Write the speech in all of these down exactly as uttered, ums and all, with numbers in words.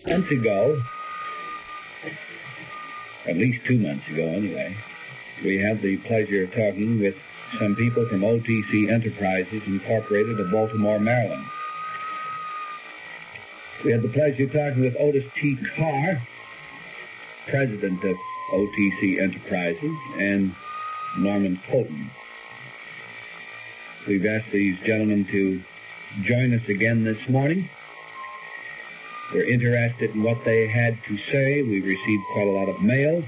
Months ago, at least two months ago anyway, we had the pleasure of talking with some people from O T C Enterprises Incorporated of Baltimore, Maryland. We had the pleasure of talking with Otis T. Carr, president of O T C Enterprises, and Norman Colton. We've asked these gentlemen to join us again this morning. We're interested in what they had to say. We've received quite a lot of mail.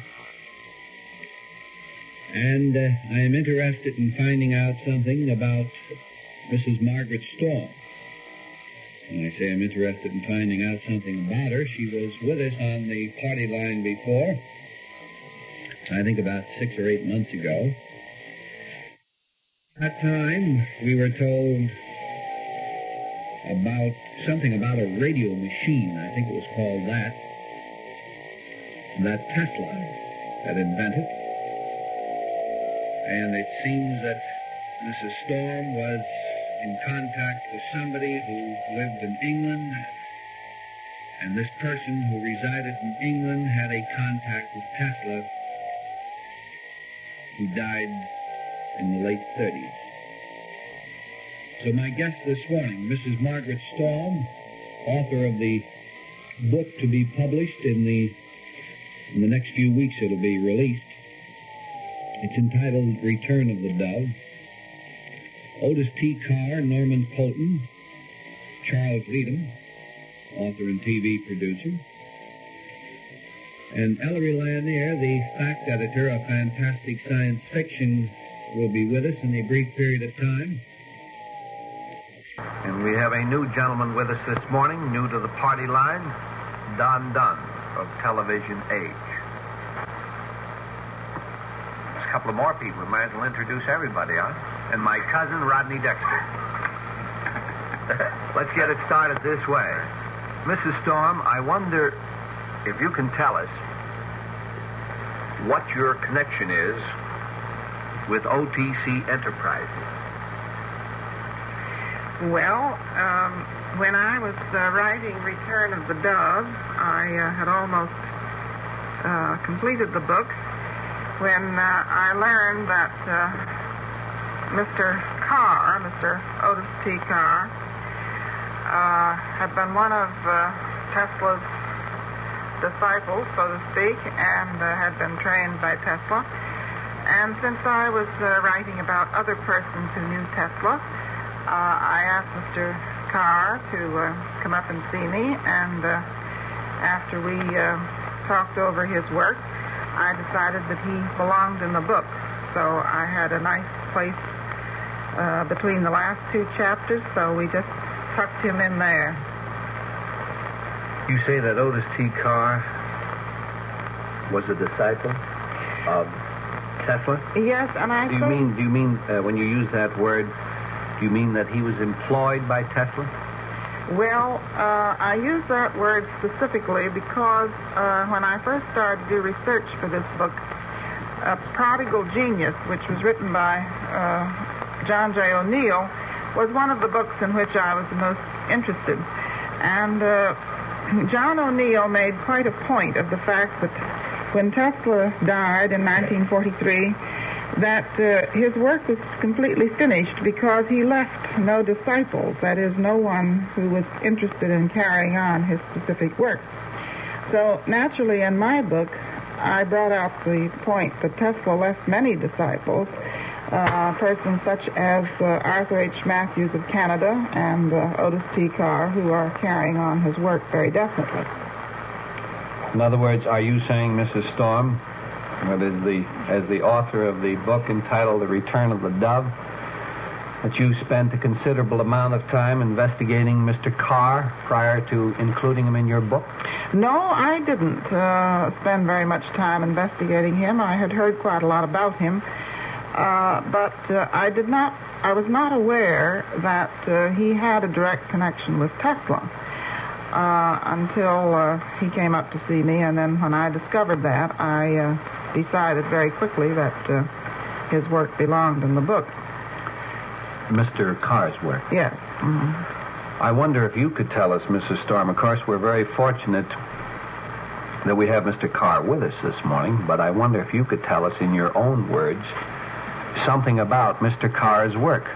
And uh, I am interested in finding out something about Missus Margaret Storm. When I say I'm interested in finding out something about her, she was with us on the party line before, I think about six or eight months ago. At that time, we were told about something about a radio machine, I think it was called that, that Tesla had invented. And it seems that Missus Storm was in contact with somebody who lived in England, and this person who resided in England had a contact with Tesla, who died in the late thirties. So my guest this morning, Missus Margaret Storm, author of the book to be published in the in the next few weeks. It'll be released. It's entitled Return of the Dove. Otis T. Carr, Norman Colton, Charles Leadham, author and T V producer, and Ellery Lanier, the fact editor of Fantastic Science Fiction, will be with us in a brief period of time. And we have a new gentleman with us this morning, new to the party line, Don Dunn of Television Age. There's a couple of more people. We might as well introduce everybody, huh? And my cousin, Rodney Dexter. Let's get it started this way. Missus Storm, I wonder if you can tell us what your connection is with O T C Enterprises. Well, um, when I was uh, writing Return of the Dove, I uh, had almost uh, completed the book when uh, I learned that uh, Mister Carr, Mister Otis T. Carr, uh, had been one of uh, Tesla's disciples, so to speak, and uh, had been trained by Tesla. And since I was uh, writing about other persons who knew Tesla, Uh, I asked Mister Carr to uh, come up and see me, and uh, after we uh, talked over his work, I decided that he belonged in the book. So I had a nice place uh, between the last two chapters, so we just tucked him in there. You say that Otis T. Carr was a disciple of Tesla? Yes, and I Do you think... mean, do you mean uh, when you use that word, do you mean that he was employed by Tesla? Well, uh, I use that word specifically because uh, when I first started to do research for this book, uh, Prodigal Genius, which was written by uh, John J. O'Neill, was one of the books in which I was the most interested. And uh, John O'Neill made quite a point of the fact that when Tesla died in nineteen forty-three, that uh, his work was completely finished because he left no disciples, that is, no one who was interested in carrying on his specific work. So, naturally, in my book, I brought out the point that Tesla left many disciples, uh, persons such as uh, Arthur H. Matthews of Canada and uh, Otis T. Carr, who are carrying on his work very definitely. In other words, are you saying, Missus Storm, That is the, as the author of the book entitled The Return of the Dove, that you spent a considerable amount of time investigating Mister Carr prior to including him in your book? No, I didn't uh, spend very much time investigating him. I had heard quite a lot about him, uh, but uh, I did not. I was not aware that uh, he had a direct connection with Tesla uh, until uh, he came up to see me, and then when I discovered that, I uh, decided very quickly that uh, his work belonged in the book. Mister Carr's work? Yes. Mm-hmm. I wonder if you could tell us, Missus Storm. Of course, we're very fortunate that we have Mister Carr with us this morning, but I wonder if you could tell us in your own words something about Mister Carr's work.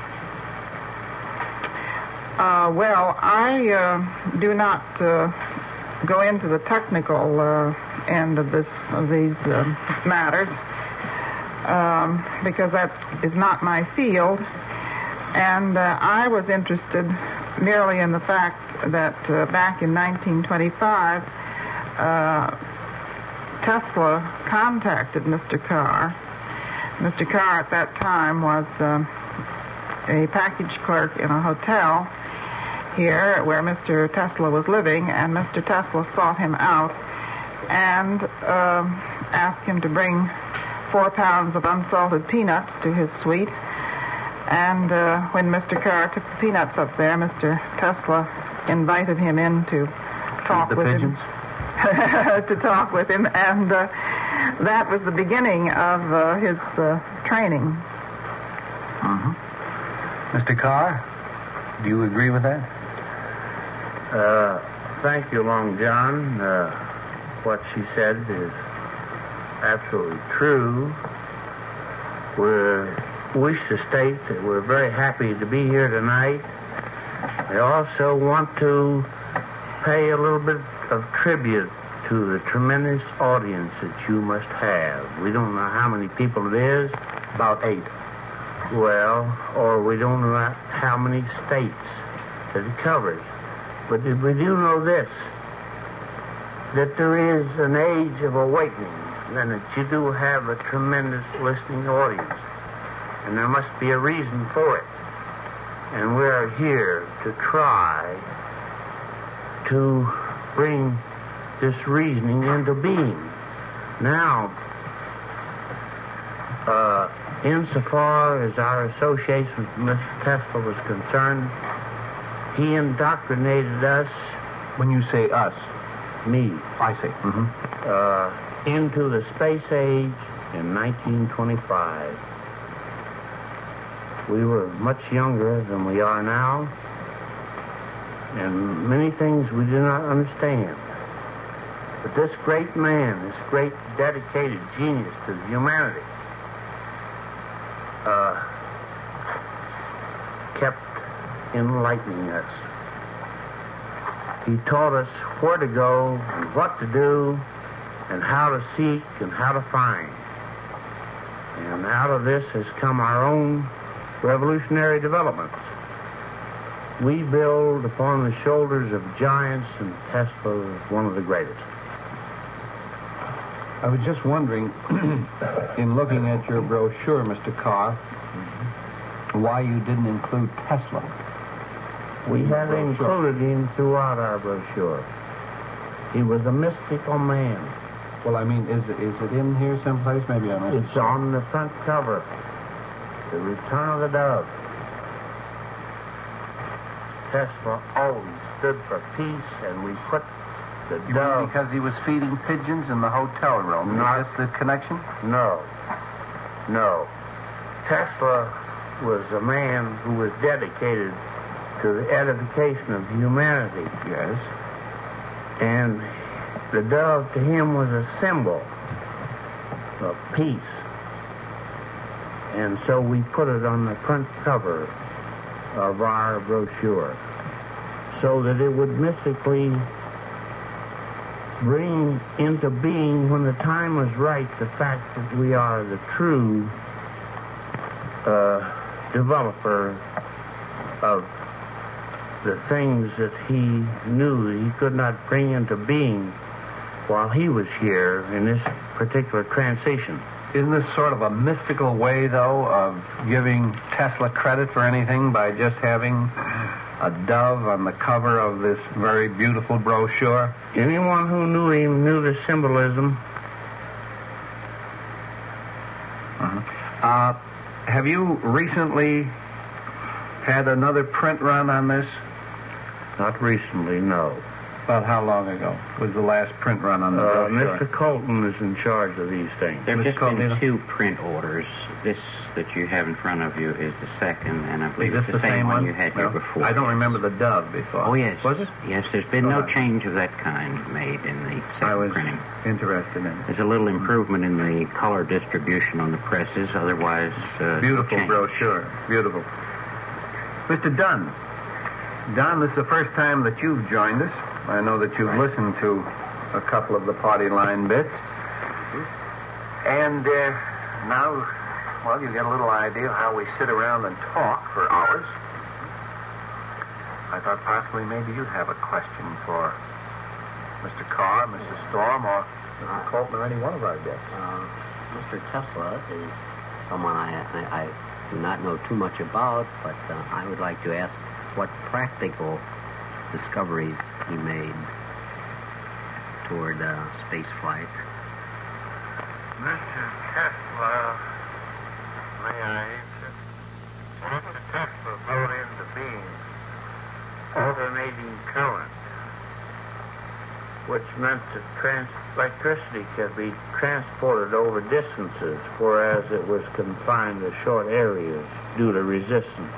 Uh, well, I uh, do not uh, go into the technical uh, end of this of these uh, matters um, because that is not my field, and uh, I was interested merely in the fact that uh, back in nineteen twenty-five, uh, Tesla contacted Mister Carr. Mister Carr at that time was uh, a package clerk in a hotel here where Mister Tesla was living, and Mister Tesla sought him out and uh, asked him to bring four pounds of unsalted peanuts to his suite. And uh, when Mister Carr took the peanuts up there, Mister Tesla invited him in to talk the with pigeons? him. to talk with him, and uh, that was the beginning of uh, his uh, training. Mm-hmm. Mister Carr, do you agree with that? Uh, thank you, Long John. Uh, what she said is absolutely true. We wish to state that we're very happy to be here tonight. We also want to pay a little bit of tribute to the tremendous audience that you must have. We don't know how many people it is. About eight. Well, or we don't know how many states that it covers. But we do know this, that there is an age of awakening, and that you do have a tremendous listening audience. And there must be a reason for it. And we are here to try to bring this reasoning into being. Now, uh, insofar as our association with Mister Tesla was concerned, he indoctrinated us. When you say us? Me. I see. Mm-hmm. Uh, into the space age in nineteen twenty-five. We were much younger than we are now, and many things we do not understand. But this great man, this great dedicated genius to humanity, uh, kept enlightening us. He taught us where to go and what to do and how to seek and how to find. And out of this has come our own revolutionary developments. We build upon the shoulders of giants, and Tesla is one of the greatest. I was just wondering, in looking at your brochure, Mister Carr, why you didn't include Tesla. We have included him throughout our brochure. He was a mystical man. Well, I mean, is it, is it in here someplace? Maybe I missed it. It's on the front cover. The Return of the Dove. Tesla always stood for peace, and we put the You dove... mean because he was feeding pigeons in the hotel room? Not- Is this the connection? No. No. Tesla was a man who was dedicated to the edification of humanity. Yes. And the dove to him was a symbol of peace. And so we put it on the front cover of our brochure so that it would mystically bring into being, when the time was right, the fact that we are the true uh, developer of the things that he knew that he could not bring into being while he was here in this particular transition. Isn't this sort of a mystical way, though, of giving Tesla credit for anything by just having a dove on the cover of this very beautiful brochure? Anyone who knew him knew the symbolism. Uh-huh. Uh, have you recently had another print run on this? Not recently, no. About how long ago was the last print run on the Uh, brochure? Mister Colton is in charge of these things. There have Mister just been Caldino? two print orders. This that you have in front of you is the second, and I believe Is it's this the, same, one you had here No, before. I don't remember the dove before. Oh, yes. Was it? Yes, there's been Oh, no I- change of that kind made in the second I was printing. interested in it. There's a little improvement in the color distribution on the presses, otherwise... Uh, Beautiful change. brochure. Beautiful. Mister Dunn. Don, this is the first time that you've joined us. I know that you've Right. listened to a couple of the party line bits. And uh, now, well, you get a little idea how we sit around and talk for hours. I thought possibly maybe you'd have a question for Mister Carr, Missus Storm, or Mister Colton, or any one of our guests. Uh, Mister Tesla is someone I, I, I do not know too much about, but uh, I would like to ask what practical discoveries he made toward uh, space flight. Mister Tesla, may I answer? Mister Tesla brought into being alternating current, which meant that trans- electricity could be transported over distances, whereas it was confined to short areas due to resistance.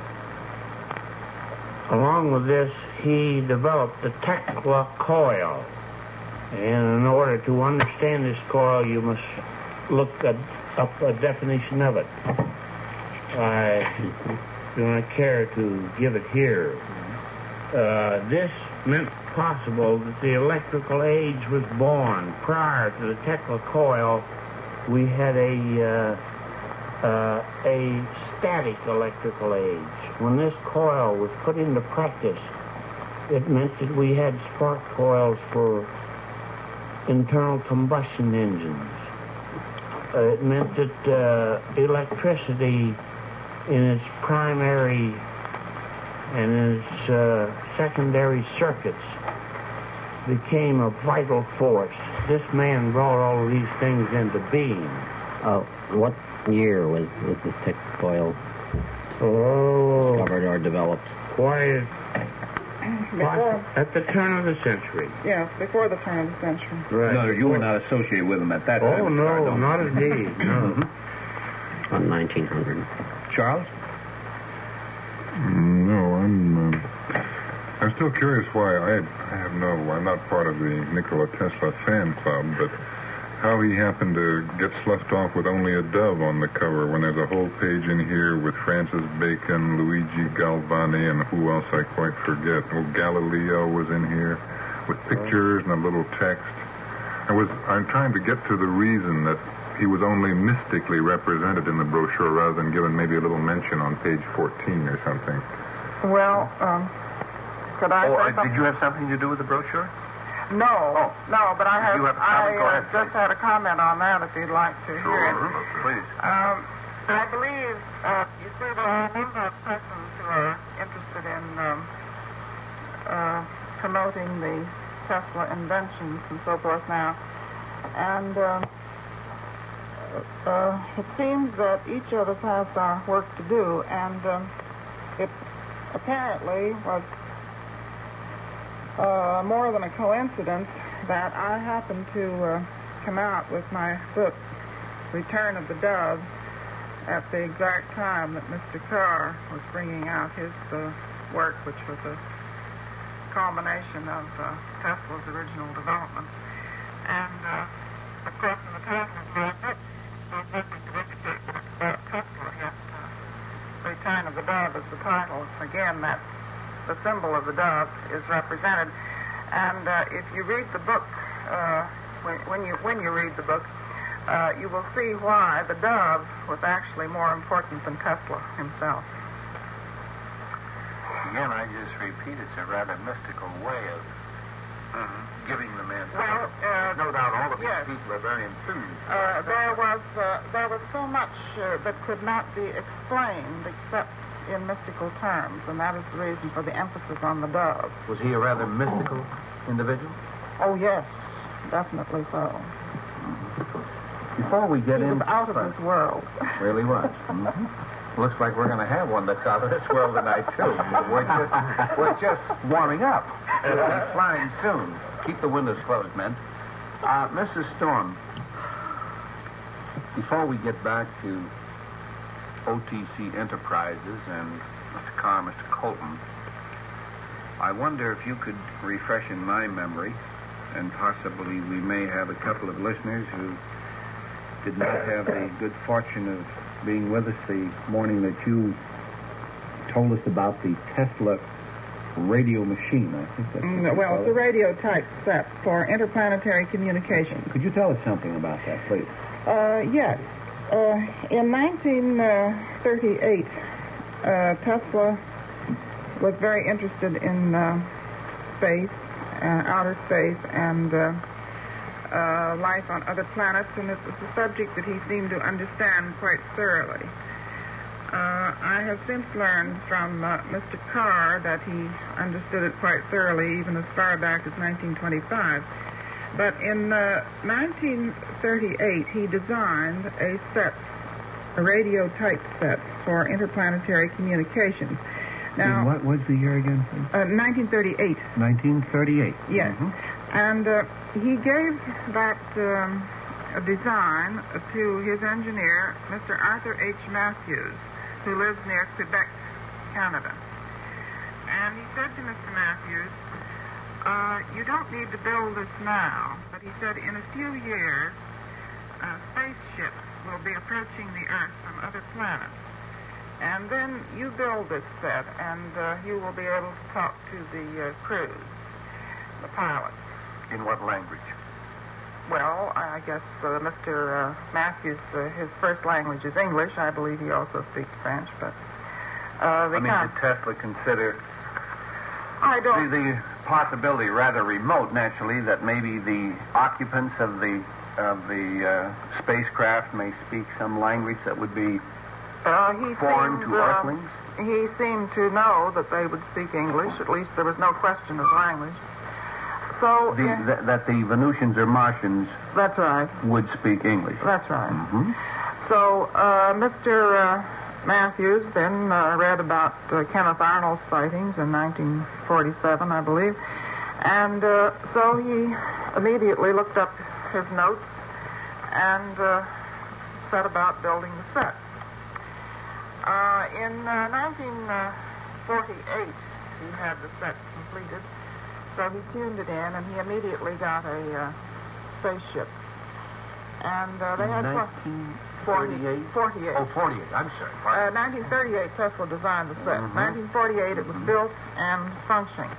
Along with this, he developed the Tekla coil. And in order to understand this coil, you must look at, up a definition of it. I do not care to give it here. Uh, this meant possible that the electrical age was born. Prior to the Tekla coil, we had a uh, uh, a static electrical age. When this coil was put into practice, it meant that we had spark coils for internal combustion engines. Uh, it meant that uh, electricity in its primary and in its uh, secondary circuits became a vital force. This man brought all of these things into being. Uh, what year was, was this tech coil Oh, discovered or developed? quite Before, at the turn of the century. yes, before the turn of the century. Right. No, you were not associated with him at that time. Oh, no, not indeed, no. About nineteen hundred. Charles? No, I'm. Uh, I'm still curious why I, I have no. I'm not part of the Nikola Tesla fan club, but how he happened to get sloughed off with only a dove on the cover when there's a whole page in here with Francis Bacon, Luigi Galvani, and who else I quite forget. Oh, Galileo was in here with pictures and a little text. I was. I'm trying to get to the reason that he was only mystically represented in the brochure rather than given maybe a little mention on page fourteen or something. Well, um, could I Oh, say uh, something? did you have something to do with the brochure? No, Oh. no, but I have. You have a I comment? Go uh, ahead, just please. had a comment on that. If you'd like to hear it. Please. Um, I believe uh, you see there are a number of persons who are interested in um, uh, promoting the Tesla inventions and so forth now, and uh, uh, it seems that each of us has our work to do, and um, it apparently was uh, more than a coincidence that I happened to uh, come out with my book, Return of the Dove, at the exact time that Mister Carr was bringing out his uh, work, which was a combination of uh, Tesla's original development. And, uh, of course, in the time of my book, there's nothing to indicate that it's about Tesla, yet uh, Return of the Dove is the title. Again, that the symbol of the dove is represented. And uh, if you read the book, uh, when, when you when you read the book, uh, you will see why the dove was actually more important than Tesla himself. Again, I just repeat, it's a rather mystical way of giving the man. Well, uh, no doubt all of these yes. people are very enthused. Uh, there was uh, there was so much uh, that could not be explained except in mystical terms, and that is the reason for the emphasis on the dove. Was he a rather mystical individual? Oh yes, definitely so. Before we get He was into out of this world. really was. Mm-hmm. Looks like we're going to have one that's out of this world tonight too. We're just we're just warming up. We'll be flying soon. Keep the windows closed, men. Uh, Missus Storm, before we get back to O T C Enterprises and Mister Carr, Mister Colton. I wonder if you could refresh in my memory, and possibly we may have a couple of listeners who did not have the good fortune of being with us the morning that you told us about the Tesla radio machine. I think that's Mm, well, it's a radio type set for interplanetary communication. Could you tell us something about that, please? Uh, yes. Uh, in nineteen thirty-eight, uh, Tesla was very interested in uh, space, uh, outer space, and uh, uh, life on other planets, and it was a subject that he seemed to understand quite thoroughly. Uh, I have since learned from uh, Mister Carr that he understood it quite thoroughly, even as far back as nineteen twenty-five. But in uh, nineteen thirty-eight, he designed a set, a radio type set for interplanetary communications. Now, what was the year again, please? Uh, nineteen thirty-eight. nineteen thirty-eight. Yes. Mm-hmm. And uh, he gave that um, design to his engineer, Mister Arthur H. Matthews, who lives near Quebec, Canada. And he said to Mister Matthews, uh, you don't need to build this now, but he said in a few years, uh, spaceships will be approaching the Earth from other planets. And then you build this set, and uh, you will be able to talk to the uh, crews, the pilots. In what language? Well, I guess uh, Mister Uh, Matthews, uh, his first language is English. I believe he also speaks French, but uh, they I mean, can't. did Tesla consider I don't. the, the possibility, rather remote, naturally, that maybe the occupants of the of the uh, spacecraft may speak some language that would be Uh, he foreign seemed, to uh, Earthlings? He seemed to know that they would speak English. At least there was no question of language. So The, uh, th- that the Venusians or Martians that's right. would speak English. That's right. Mm-hmm. So uh, Mister Uh, Matthews then uh, read about uh, Kenneth Arnold's sightings in nineteen forty-seven, I believe, and uh, so he immediately looked up his notes and uh, set about building the set. Uh, in uh, nineteen forty-eight, he had the set completed, so he tuned it in, and he immediately got a uh, spaceship. And uh, they had nineteen forty-eight. forty-eight. Oh, forty-eight. I'm sorry. Uh, Pardon. nineteen thirty-eight, Tesla designed the set. Mhm. nineteen forty-eight, it was built and functioning.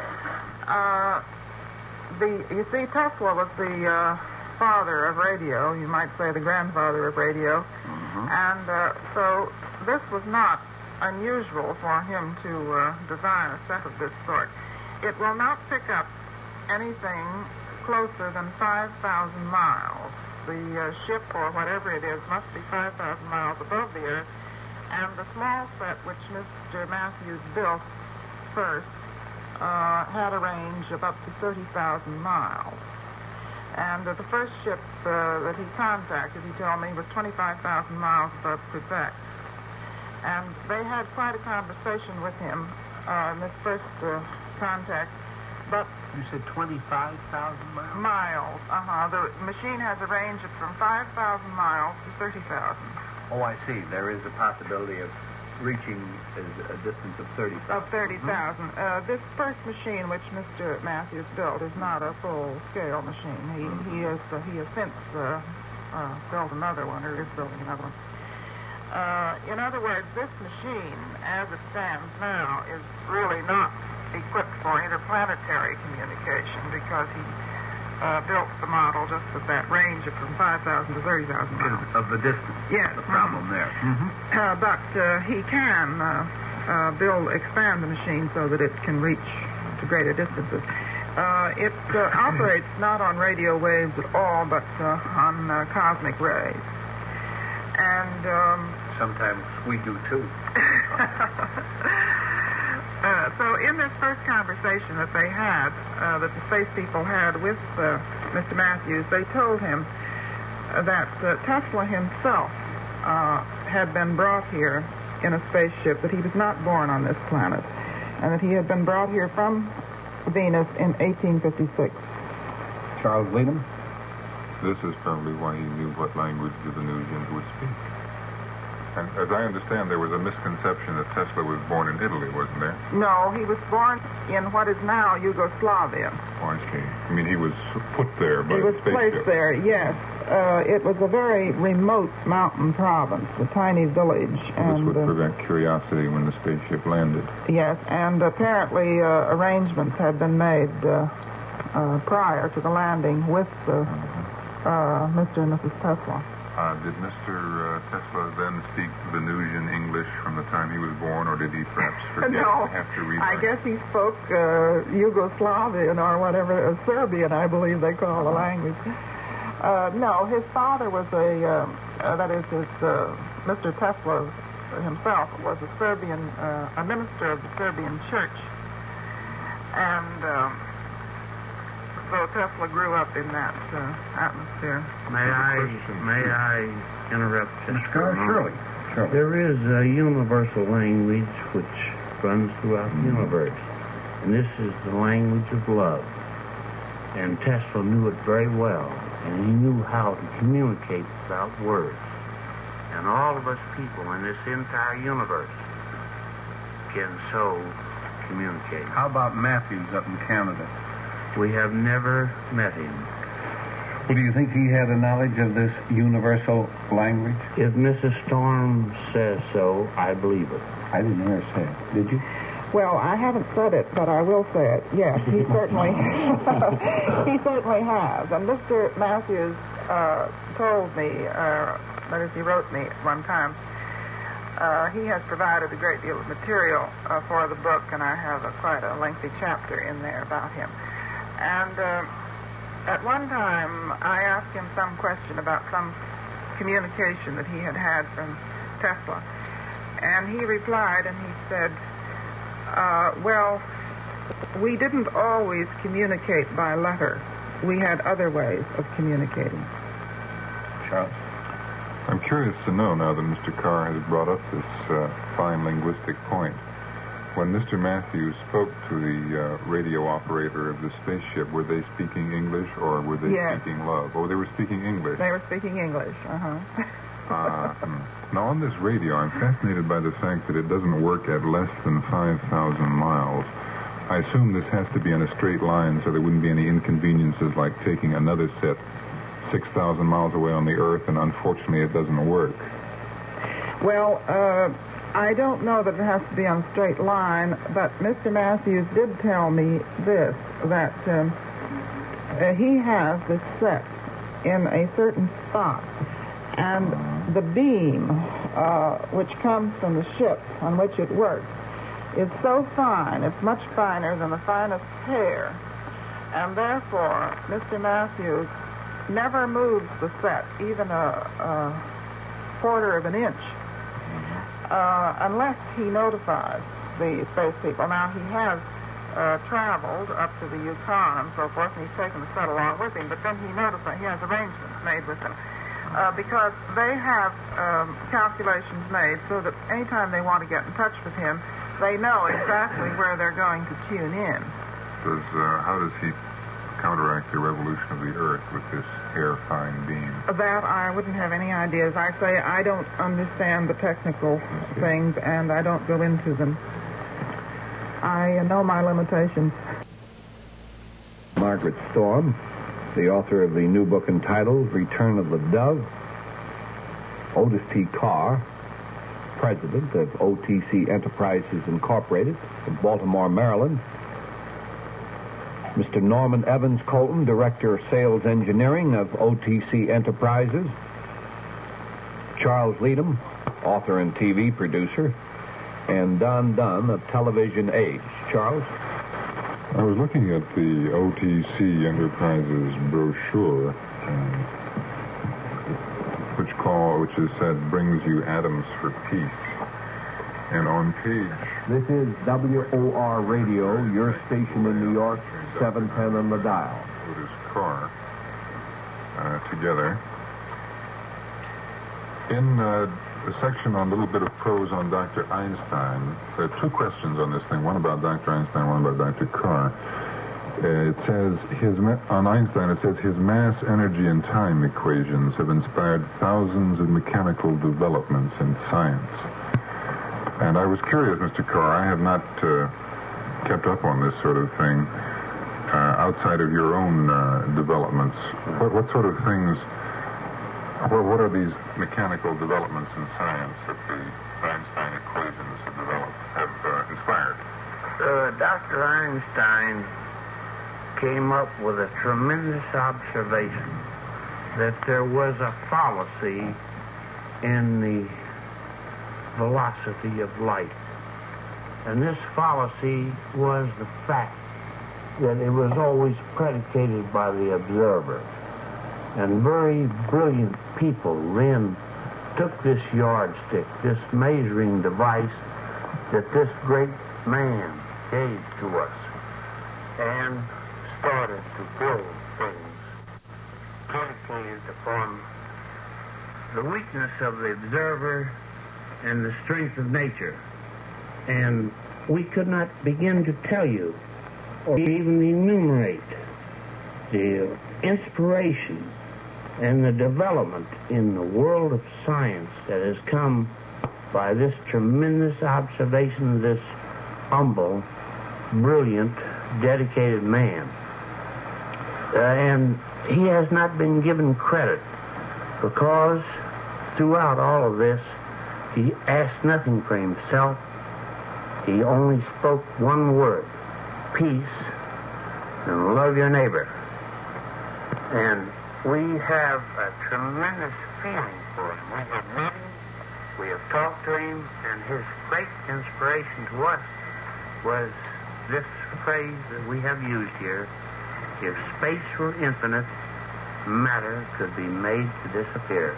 Uh, the you see, Tesla was the uh, father of radio. You might say the grandfather of radio. Mhm. And uh, so this was not unusual for him to uh, design a set of this sort. It will not pick up anything closer than five thousand miles. The uh, ship, or whatever it is, must be five thousand miles above the Earth. And the small set, which Mister Matthews built first, uh, had a range of up to thirty thousand miles. And uh, the first ship uh, that he contacted, he told me, was twenty-five thousand miles above Quebec. And they had quite a conversation with him uh, in this first uh, contact. But You said twenty-five thousand miles? miles, uh-huh. The machine has a range of from five thousand miles to thirty thousand. Oh, I see. There is a possibility of reaching a, a distance of thirty thousand. Of thirty thousand. Uh, this first machine, which Mister Matthews built, is not a full-scale machine. He he has uh, he has since uh, uh, built another one, or is building another one. Uh, in other words, this machine, as it stands now, is really not equipped for interplanetary communication because he uh, built the model just at that range of from five thousand to thirty thousand miles. Of the distance. Yes. The problem there. Mm-hmm. Uh, but uh, he can uh, uh, build, expand the machine so that it can reach to greater distances. Uh, it uh, operates not on radio waves at all, but uh, on uh, cosmic rays. And um, Sometimes we do too. uh, so in this first conversation that they had, uh, that the space people had with uh, Mister Matthews, they told him that uh, Tesla himself uh, had been brought here in a spaceship, that he was not born on this planet, and that he had been brought here from Venus in eighteen fifty-six. Charles Leadham? This is probably why he knew what language the Venusians would speak. And as I understand, there was a misconception that Tesla was born in Italy, wasn't there? No, he was born in what is now Yugoslavia. Oh, I see. I mean, he was put there by He was the spaceship. placed there, yes. Uh, it was a very remote mountain province, a tiny village. So and this would uh, prevent curiosity when the spaceship landed. Yes, and apparently uh, arrangements had been made uh, uh, prior to the landing with uh, uh, Mister and Missus Tesla. Uh, did Mister Uh, Tesla then speak Venusian English from the time he was born, or did he perhaps forget No, after relearning? I guess he spoke uh, Yugoslavian or whatever, uh, Serbian, I believe they call the language. Uh, no, his father was a, uh, uh, that is, his, uh, Mister Tesla himself was a Serbian, uh, a minister of the Serbian church. And uh, so Tesla grew up in that uh, atmosphere. May I, may I interrupt just Mister for a Carr, moment? surely. Surely. There is a universal language which runs throughout the universe, and this is the language of love. And Tesla knew it very well, and he knew how to communicate without words. And all of us people in this entire universe can so communicate. How about Matthews up in Canada? We have never met him. Well, do you think he had a knowledge of this universal language? If Missus Storm says so, I believe it. I didn't hear her say it. Did you? Well, I haven't said it, but I will say it. Yes, he certainly, he certainly has. And Mister Matthews uh, told me, uh, that is, he wrote me one time. Uh, he has provided a great deal of material uh, for the book, and I have a, quite a lengthy chapter in there about him. And uh, at one time, I asked him some question about some communication that he had had from Tesla. And he replied, and he said, uh, well, we didn't always communicate by letter. We had other ways of communicating. Charles? I'm curious to know, now that Mister Carr has brought up this uh, fine linguistic point, when Mister Matthews spoke to the uh, radio operator of the spaceship, were they speaking English or were they Yes. speaking love? Oh, they were speaking English. They were speaking English, uh-huh. Uh, hmm. Now, on this radio, I'm fascinated by the fact that it doesn't work at less than five thousand miles. I assume this has to be on a straight line so there wouldn't be any inconveniences like taking another set six thousand miles away on the Earth, and unfortunately it doesn't work. Well, uh, I don't know that it has to be on a straight line, but Mister Matthews did tell me this, that um, uh, he has this set in a certain spot, and the beam uh, which comes from the ship on which it works is so fine, it's much finer than the finest hair, and therefore Mister Matthews never moves the set even a, a quarter of an inch uh, unless he notifies the space people. Now, he has uh, traveled up to the Yukon and so forth, and he's taken the set along with him, but then he notifies, he has arrangements made with them uh, because they have um, calculations made so that anytime they want to get in touch with him, they know exactly where they're going to tune in. Does uh, how does he counteract the revolution of the Earth with this hair-fine beam? That I wouldn't have any idea. As I say, I don't understand the technical things, and I don't go into them. I uh, know my limitations. Margaret Storm, the author of the new book entitled Return of the Dove. Otis T. Carr, president of O T C Enterprises Incorporated of Baltimore, Maryland. Mister Norman Evans Colton, Director of Sales Engineering of O T C Enterprises. Charles Leadham, author and T V producer. And Don Dunn of Television Age. Charles? I was looking at the O T C Enterprises brochure, uh, which call, which is said, brings you atoms for peace. And on page... This is W O R Radio, your station in New York, seven ten on the dial. Otis Carr, uh, together. In uh, the section on a little bit of prose on Doctor Einstein, there are two questions on this thing, one about Doctor Einstein, one about Doctor Carr. Uh, it says his ma- on Einstein. It says his mass, energy, and time equations have inspired thousands of mechanical developments in science. And I was curious, Mister Carr. I have not uh, kept up on this sort of thing uh, outside of your own uh, developments. What, what sort of things? What, what are these mechanical developments in science that the Einstein equations have developed, have uh, inspired? Uh, Doctor Einstein came up with a tremendous observation that there was a fallacy in the velocity of light. And this fallacy was the fact that it was always predicated by the observer. And very brilliant people then took this yardstick, this measuring device that this great man gave to us, and started to build things predicated upon the weakness of the observer and the strength of nature. And we could not begin to tell you or even enumerate the inspiration and the development in the world of science that has come by this tremendous observation of this humble, brilliant, dedicated man. Uh, and he has not been given credit because throughout all of this, he asked nothing for himself. He only spoke one word: peace, and love your neighbor. And we have a tremendous feeling for him. We have met him, we have talked to him, and his great inspiration to us was this phrase that we have used here: if space were infinite, matter could be made to disappear.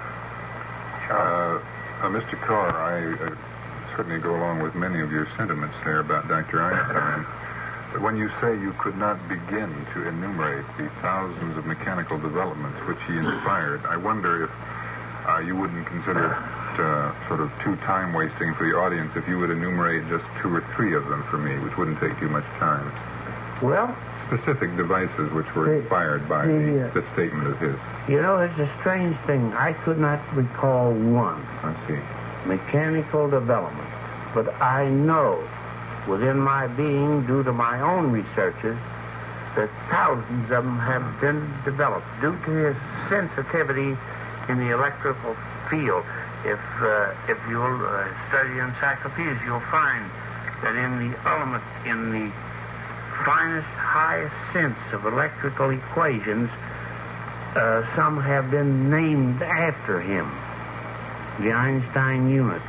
Uh, uh, Mister Carr, I uh, certainly go along with many of your sentiments there about Doctor Einstein. But when you say you could not begin to enumerate the thousands of mechanical developments which he inspired, I wonder if uh, you wouldn't consider it uh, sort of too time-wasting for the audience if you would enumerate just two or three of them for me, which wouldn't take too much time. Well, specific devices which were the, inspired by the, the, uh, the statement of his. You know, it's a strange thing. I could not recall one. I see. Mechanical development. But I know within my being, due to my own researches, that thousands of them have been developed due to his sensitivity in the electrical field. If uh, if you'll uh, study encyclopedias, you'll find that in the element, in the finest, highest sense of electrical equations, uh, some have been named after him. The Einstein unit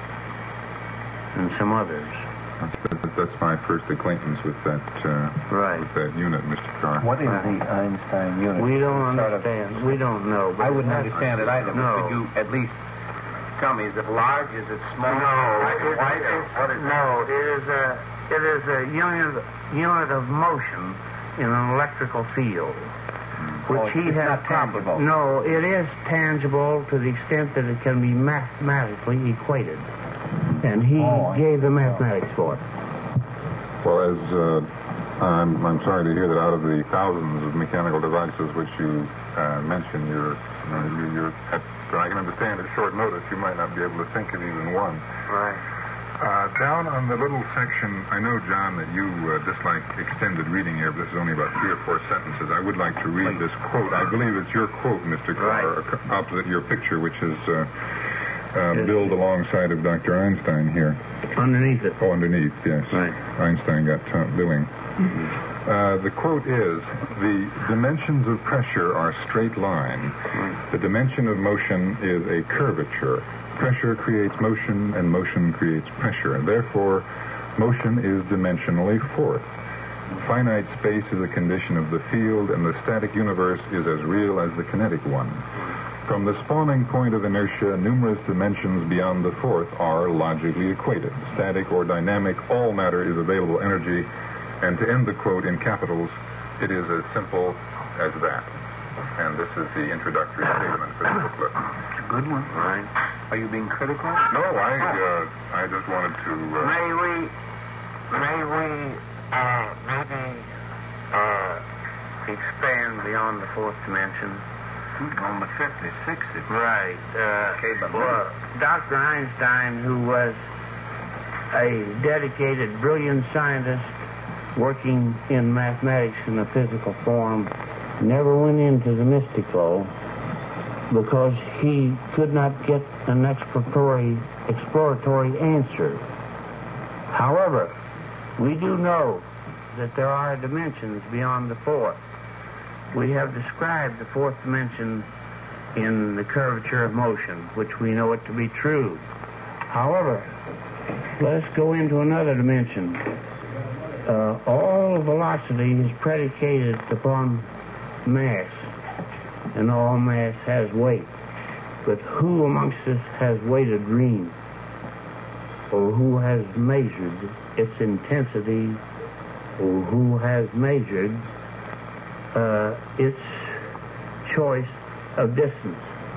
and some others. That's, that's my first acquaintance with that uh, right. with that unit, Mister Carr. What is the Einstein unit? We don't Sort of- understand. We don't know. I wouldn't understand it either. No. Could you at least tell me, is it large? Is it small? No, Black and it- white? Or it's- what is it? no, it is a it is a unit unit of motion in an electrical field, which Oh, he it's has not probably. tangible. No, it is tangible to the extent that it can be mathematically equated, and he Oh, I gave the mathematics for it. Well, as uh, I'm, I'm sorry to hear that out of the thousands of mechanical devices which you uh, mentioned, you're, you know, you, you're at, I can understand at short notice you might not be able to think of even one. Right. Uh, down on the little section, I know, John, that you uh, dislike extended reading here, but this is only about three or four sentences. I would like to read this quote. I believe it's your quote, Mister Carr, Right. opposite your picture, which is uh, uh, Yes. billed alongside of Doctor Einstein here. Underneath it. Oh, underneath, yes. Right. Einstein got top billing. Uh, the quote is, the dimensions of pressure are straight line. The dimension of motion is a curvature. Pressure creates motion, and motion creates pressure. And therefore, motion is dimensionally fourth. Finite space is a condition of the field, and the static universe is as real as the kinetic one. From the spawning point of inertia, numerous dimensions beyond the fourth are logically equated. Static or dynamic, all matter is available energy. And to end the quote in capitals, it is as simple as that. And this is the introductory statement for the booklet. It's a good one. Right. Are you being critical? No, I uh, I just wanted to... Uh, May we, may we, uh, maybe, uh, beyond the fourth dimension. On the fifty, sixty. Right. Uh, Okay, but well, Doctor Einstein, who was a dedicated, brilliant scientist working in mathematics in a physical form, never went into the mystical because he could not get an exploratory, exploratory answer. However, we do know that there are dimensions beyond the fourth. We have described the fourth dimension in the curvature of motion, which we know it to be true. However, let us go into another dimension. Uh, all velocity is predicated upon mass, and all mass has weight. But who amongst us has weighed a dream? Or who has measured its intensity? Or who has measured uh, its choice of distance?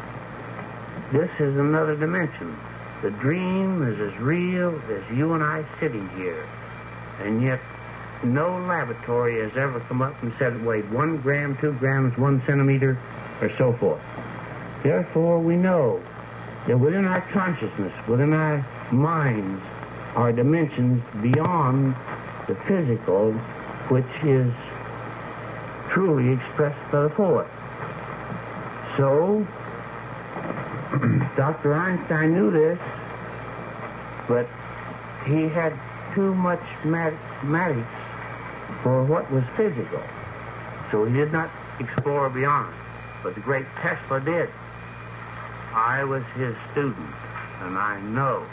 This is another dimension. The dream is as real as you and I sitting here. And yet, no laboratory has ever come up and said it weighed one gram, two grams, one centimeter, or so forth. Therefore, we know that within our consciousness, within our minds, are dimensions beyond the physical, which is truly expressed by the fourth. So, Doctor Einstein knew this, but he had too much mathematics for what was physical. So he did not explore beyond. But the great Tesla did. I was his student, and I know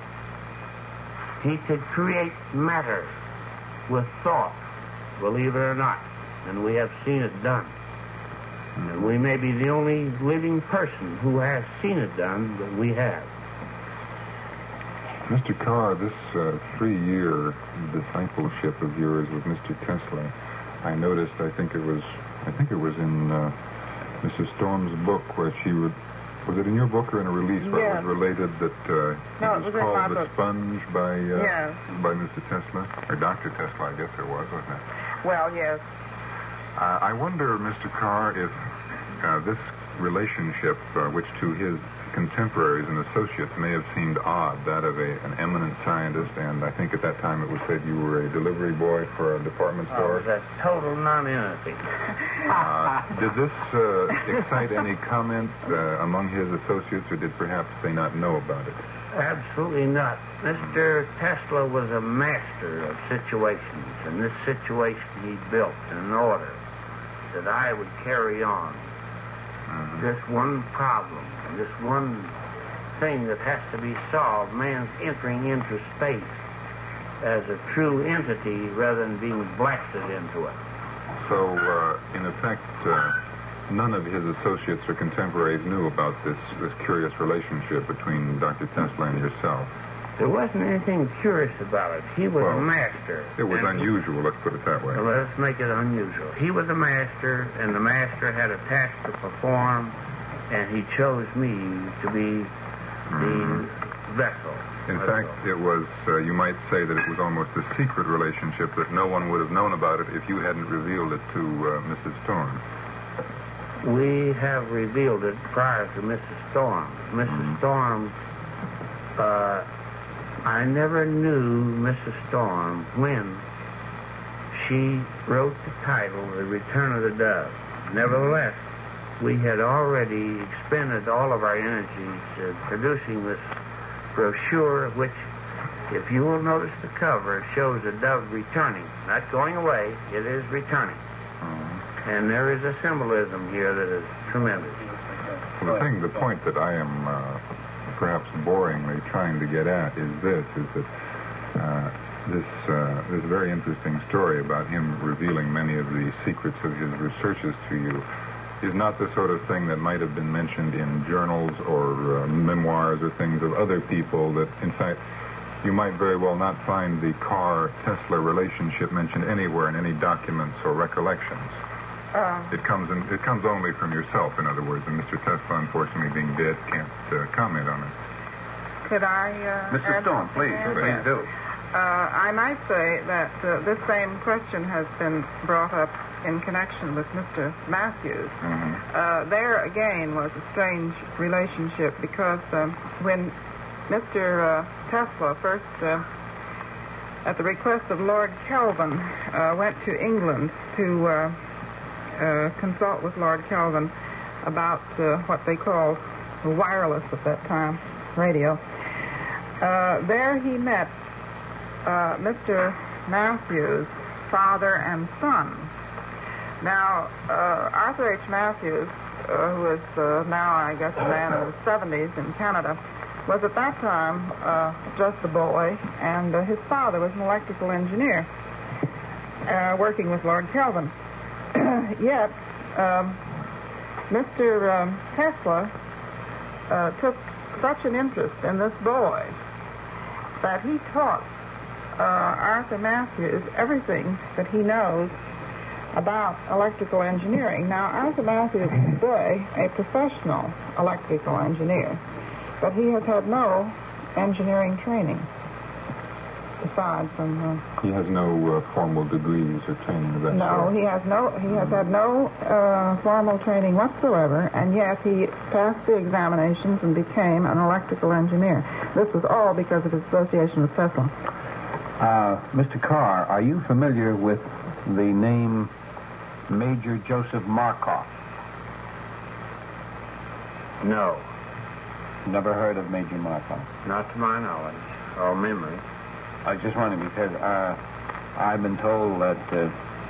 he could create matter with thought, believe it or not. And we have seen it done. And we may be the only living person who has seen it done, but we have. Mister Carr, this uh, three-year discipleship of yours with Mister Tesla, I noticed, I think it was, I think it was in uh, Missus Storm's book where she would, was it in your book or in a release where Yes. it was related that uh, No, it it was was in my called The book. Sponge by, uh, Yes. by Mister Tesla, or Doctor Tesla, I guess it was, wasn't it? Well, yes. Uh, I wonder, Mister Carr, if uh, this relationship, uh, which to his contemporaries and associates may have seemed odd, that of a, an eminent scientist, and I think at that time it was said you were a delivery boy for a department Oh, store. it was a total nonentity. Uh, did this uh, excite any comment uh, among his associates, or did perhaps they not know about it? Absolutely not. Mister Tesla was a master of situations, and this situation he built in an order that I would carry on. Mm-hmm. This one problem, this one thing that has to be solved, man's entering into space as a true entity rather than being blasted into it. So, uh, in effect, uh, none of his associates or contemporaries knew about this, this curious relationship between Doctor Tesla and yourself. There wasn't anything curious about it. He was Well, a master. It was And- unusual, let's put it that way. Well, let's make it unusual. He was a master, and the master had a task to perform, and he chose me to be the vessel. In That's fact, all. it was, uh, you might say that it was almost a secret relationship, that no one would have known about it if you hadn't revealed it to uh, Missus Storm. We have revealed it prior to Missus Storm. Missus Mhm. Storm, uh, I never knew Missus Storm when she wrote the title, The Return of the Dove. Nevertheless, we had already expended all of our energies uh, producing this brochure, which, if you will notice the cover, shows a dove returning. Not going away, it is returning. And there is a symbolism here that is tremendous. Well, the thing, the point that I am uh, perhaps boringly trying to get at is this, is that uh, this, uh, this very interesting story about him revealing many of the secrets of his researches to you is not the sort of thing that might have been mentioned in journals or uh, memoirs or things of other people that, in fact, you might very well not find the Carr-Tesla relationship mentioned anywhere in any documents or recollections. Uh, It comes in, it comes only from yourself, in other words, and Mister Tesla, unfortunately, being dead, can't uh, comment on it. could I... Uh, Mister add Storm, something please, in? please do. uh, I might say that uh, this same question has been brought up in connection with Mister Matthews. Mm-hmm. Uh, there, again, was a strange relationship because um, when Mister Uh, Tesla first, uh, at the request of Lord Kelvin, uh, went to England to uh, uh, consult with Lord Kelvin about uh, what they called wireless at that time, radio. Uh, there he met uh, Mister Matthews, father and son. Now, uh, Arthur H. Matthews, uh, who is uh, now, I guess, a man in his seventies in Canada, was at that time uh, just a boy, and uh, his father was an electrical engineer uh, working with Lord Kelvin. Yet, um, Mister Um, Tesla uh, took such an interest in this boy that he taught uh, Arthur Matthews everything that he knows about electrical engineering. Now, Arthur Matthews is today a professional electrical engineer, but he has had no engineering training aside from. Uh, He has no uh, formal degrees or training of that no, sort. he has no. He has had no uh, formal training whatsoever, and yet he passed the examinations and became an electrical engineer. This was all because of his association with Tesla. Uh, Mister Carr, are you familiar with the name Major Joseph Markoff? No, Never heard of Major Markoff? not to my knowledge or memory. I just wondered because uh, I've been told that uh,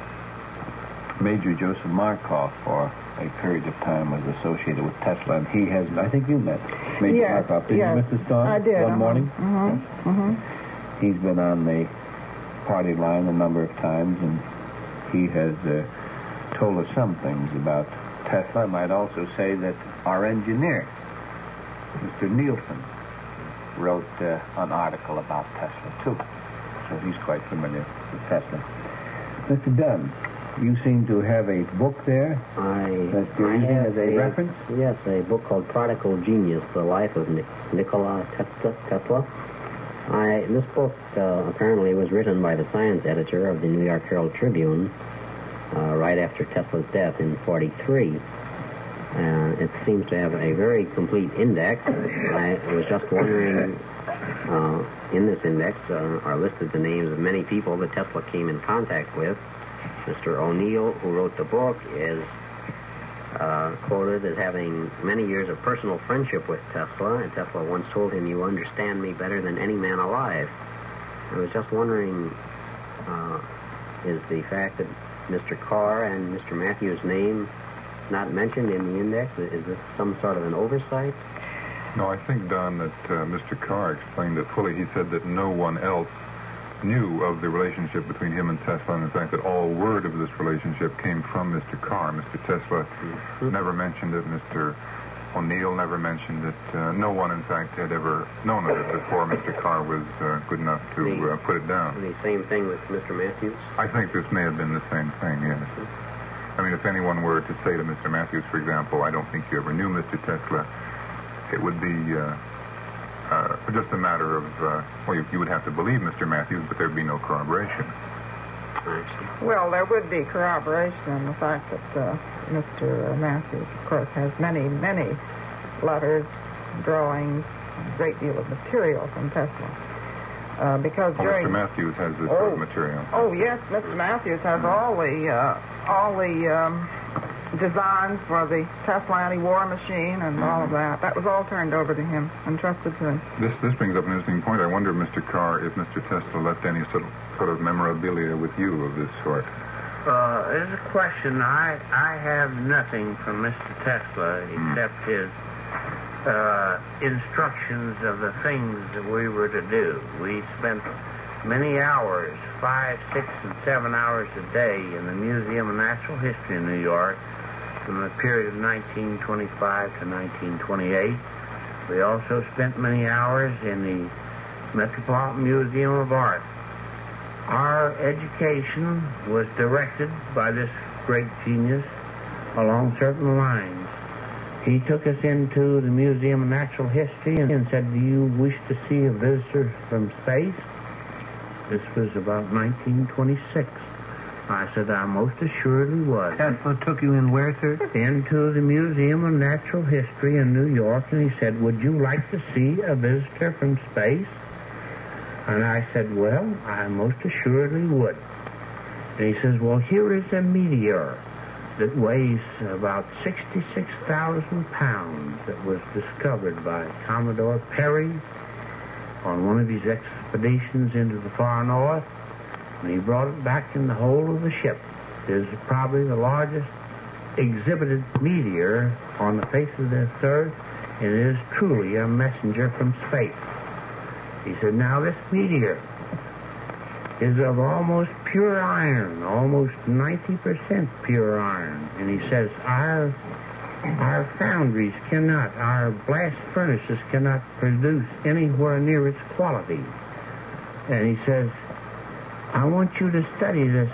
Major Joseph Markoff, for a period of time, was associated with Tesla, and he has. I think you met Major Yes, Markoff, didn't yes. you, Missus Stone? I did. One uh-huh. morning. Mm-hmm. Mm-hmm. He's been on the party line a number of times, and he has uh, told us some things about Tesla. I might also say that our engineer, Mister Nielsen, wrote uh, an article about Tesla, too. So he's quite familiar with Tesla. Mister Dunn, you seem to have a book there I, that you're I using have as a reference? Yes, a book called Prodigal Genius, The Life of Ni- Nikola Tesla. Tesla. I, this book uh, apparently was written by the science editor of the New York Herald Tribune uh, right after Tesla's death in forty-three. Uh, it seems to have a very complete index. I was just wondering, uh, in this index uh, are listed the names of many people that Tesla came in contact with. Mister O'Neill, who wrote the book, is uh, quoted as having many years of personal friendship with Tesla, and Tesla once told him, "You understand me better than any man alive." I was just wondering, uh, is the fact that Mister Carr and Mister Matthews' name not mentioned in the index, is this some sort of an oversight? No, I think, Don, that uh, Mister Carr explained it fully. He said that no one else knew of the relationship between him and Tesla, and in fact that all word of this relationship came from Mister Carr. Mister Tesla mm-hmm. never mentioned it. Mister O'Neill never mentioned it. Uh, no one, in fact, had ever known of it before Mister Carr was uh, good enough to the, uh, put it down. The same thing with Mister Matthews? I think this may have been the same thing, yes. I mean, if anyone were to say to Mister Matthews, for example, "I don't think you ever knew Mister Tesla," it would be uh, uh, just a matter of, uh, well, you, you would have to believe Mister Matthews, but there'd be no corroboration. Well, there would be corroboration in the fact that uh, Mister Matthews, of course, has many, many letters, drawings, a great deal of material from Tesla. Uh, because well, during... Mister Matthews has this oh, sort of material. Oh, yes, Mister Matthews has all the uh, all the um, designs for the Tesla anti-war machine and mm-hmm. all of that. That was all turned over to him, entrusted to him. This this brings up an interesting point. I wonder, Mister Carr, if Mister Tesla left any sort of, sort of memorabilia with you of this sort. Uh, there's a question. I I have nothing from Mister Tesla except mm. his uh, instructions of the things that we were to do. We spent many hours, five, six, and seven hours a day in the Museum of Natural History in New York from the period of nineteen twenty-five to nineteen twenty-eight. We also spent many hours in the Metropolitan Museum of Art. Our education was directed by this great genius along certain lines. He took us into the Museum of Natural History and said, "Do you wish to see a visitor from space?" This was about nineteen twenty-six. I said, I most assuredly was. Tesla took you in where, sir? Into the Museum of Natural History in New York, and he said, would you like to see a visitor from space? And I said, well, I most assuredly would. And he says, well, here is a meteor that weighs about sixty-six thousand pounds that was discovered by Commodore Perry on one of his expeditions into the far north. And he brought it back in the hold of the ship. It is probably the largest exhibited meteor on the face of this earth, and it is truly a messenger from space. He said, now this meteor is of almost pure iron, almost ninety percent pure iron. And he says, our, our foundries cannot, our blast furnaces cannot produce anywhere near its quality. And he says, I want you to study this,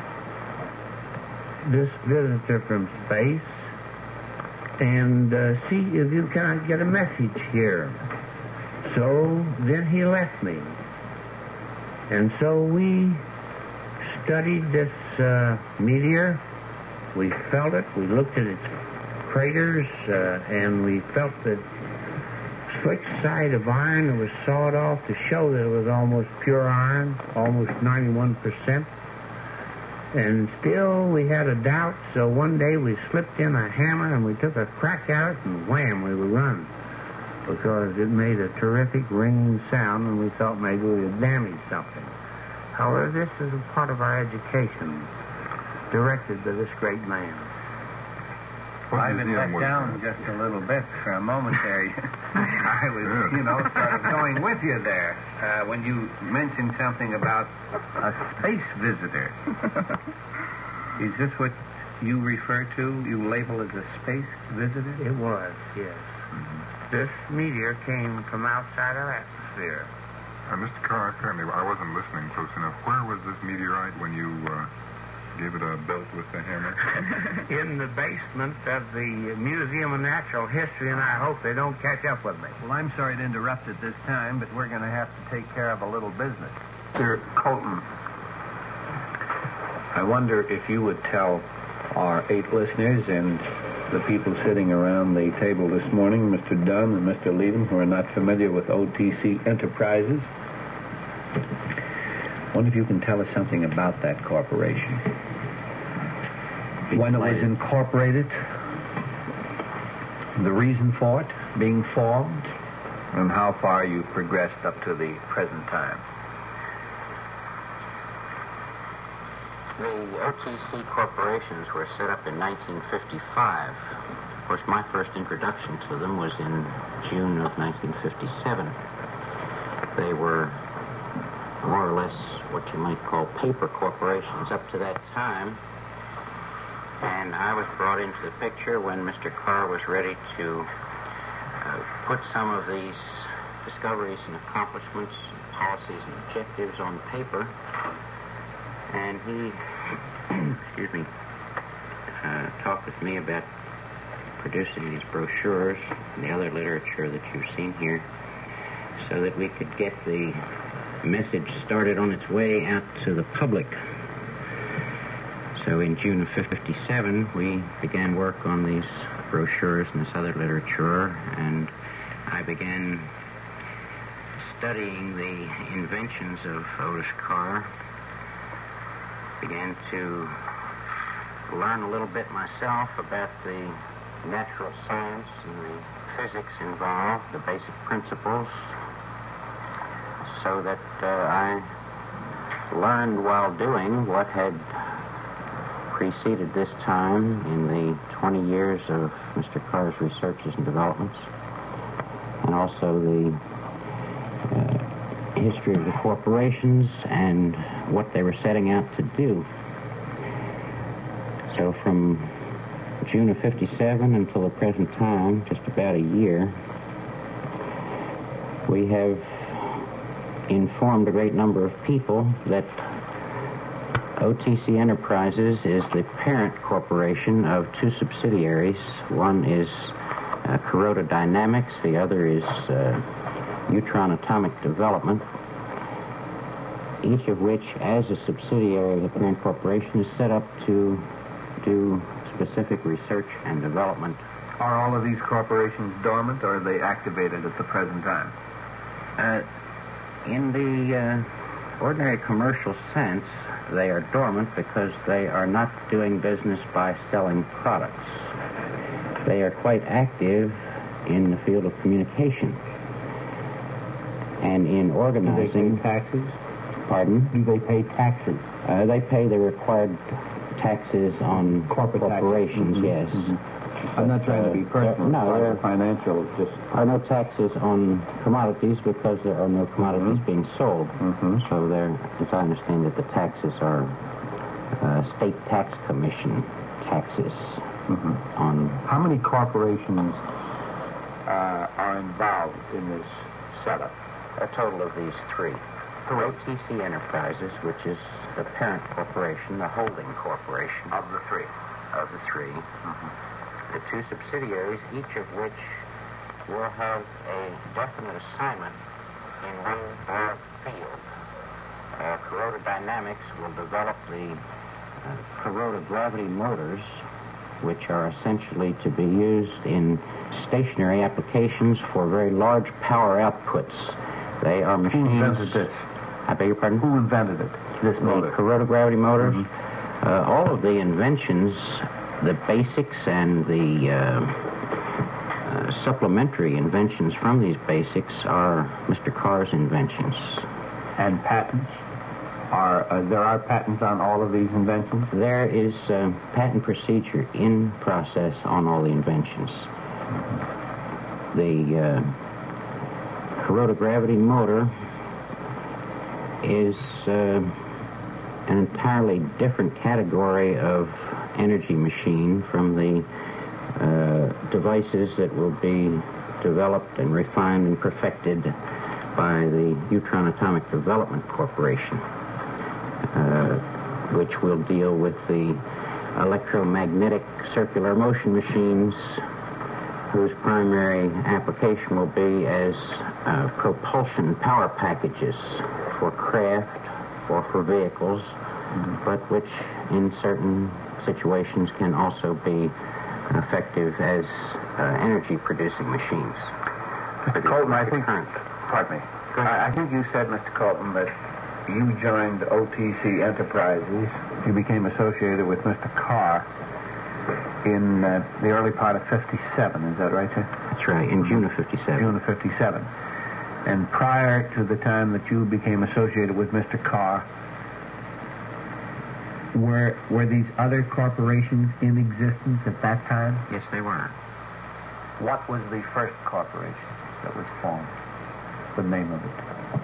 this visitor from space and uh, see if you cannot get a message here. So then he left me. And so we studied this uh, meteor. We felt it. We looked at its craters, uh, and we felt the slick side of iron that was sawed off to show that it was almost pure iron, almost ninety-one percent. And still we had a doubt, so one day we slipped in a hammer and we took a crack at it, and wham, we were run. Because it made a terrific ringing sound, and we thought maybe we had damaged something. However, this is a part of our education, directed to this great man. Well, I've been let down just a little bit for a moment there. I was, you know, sort of going with you there uh, when you mentioned something about a space visitor. Is this what you refer to, you label as a space visitor? It was, yes. Mm-hmm. This meteor came from outside our atmosphere. Uh, Mister Carr, apparently I wasn't listening close enough. Where was this meteorite when you uh, gave it a belt with the hammer? In the basement of the Museum of Natural History, and I hope they don't catch up with me. Well, I'm sorry to interrupt at this time, but we're going to have to take care of a little business. Mister Colton, I wonder if you would tell our eight listeners and the people sitting around the table this morning, Mister Dunn and Mister Leatham, who are not familiar with O T C Enterprises, I wonder if you can tell us something about that corporation. When it was incorporated, the reason for it being formed, and how far you've progressed up to the present time. The O T C corporations were set up in nineteen fifty-five. Of course, my first introduction to them was in June of nineteen fifty-seven. They were more or less what you might call paper corporations up to that time. And I was brought into the picture when Mister Carr was ready to uh, put some of these discoveries and accomplishments, policies and objectives on paper. And he, excuse me, uh, talked with me about producing these brochures and the other literature that you've seen here so that we could get the message started on its way out to the public. So in June of fifty-seven, we began work on these brochures and this other literature, and I began studying the inventions of Otis Carr, began to learn a little bit myself about the natural science and the physics involved, the basic principles, so that uh, I learned while doing what had preceded this time in the twenty years of Mister Carr's researches and developments, and also the uh, history of the corporations and what they were setting out to do. So from June of fifty-seven until the present time, just about a year, we have informed a great number of people that O T C Enterprises is the parent corporation of two subsidiaries. One is uh, Kuroda Dynamics, the other is uh, Utron Atomic Development. each of which, as a subsidiary of the parent corporation, is set up to do specific research and development. Are all of these corporations dormant, or are they activated at the present time? Uh, in the uh, ordinary commercial sense, they are dormant because they are not doing business by selling products. They are quite active in the field of communication and in organizing. Do they pay taxes? Pardon? Do they pay taxes? Uh, they pay the required taxes on Corporate corporations, taxes. yes. Mm-hmm, mm-hmm. I'm not trying to be personal. No, there financial. Just are no taxes on commodities because there are no commodities mm-hmm. being sold. Mm-hmm. So there, as I understand it, the taxes are uh, state tax commission taxes mm-hmm. on. How many corporations uh, are involved in this setup? A total of these three. O T C Enterprises, which is the parent corporation, the holding corporation. Of the three? Of the three. Mm-hmm. The two subsidiaries, each of which will have a definite assignment in one broad field. Uh, Kuroda Dynamics will develop the uh, Kuroda gravity motors, which are essentially to be used in stationary applications for very large power outputs. They are machines. Who invented this? I beg your pardon? Who invented it? This motor? The Kuroda gravity motors. Mm-hmm. Uh, all of the inventions, the basics and the uh, uh, supplementary inventions from these basics are Mister Carr's inventions. And patents? Are uh, there are patents on all of these inventions? There is uh, patent procedure in process on all the inventions. The uh, Kuroda gravity motor is uh, an entirely different category of energy machine from the uh, devices that will be developed and refined and perfected by the Utron Atomic Development Corporation, uh, which will deal with the electromagnetic circular motion machines, whose primary application will be as uh, propulsion power packages for craft or for vehicles, mm-hmm. but which in certain situations can also be effective as uh, energy-producing machines. Mister Colton, I think... Pardon me. I, I think you said, Mister Colton, that you joined O T C Enterprises. You became associated with Mister Carr in uh, the early part of fifty-seven. Is that right, sir? That's right, in June of fifty-seven. June of fifty-seven. And prior to the time that you became associated with Mister Carr, were were these other corporations in existence at that time? Yes, they were. What was the first corporation that was formed? The name of it?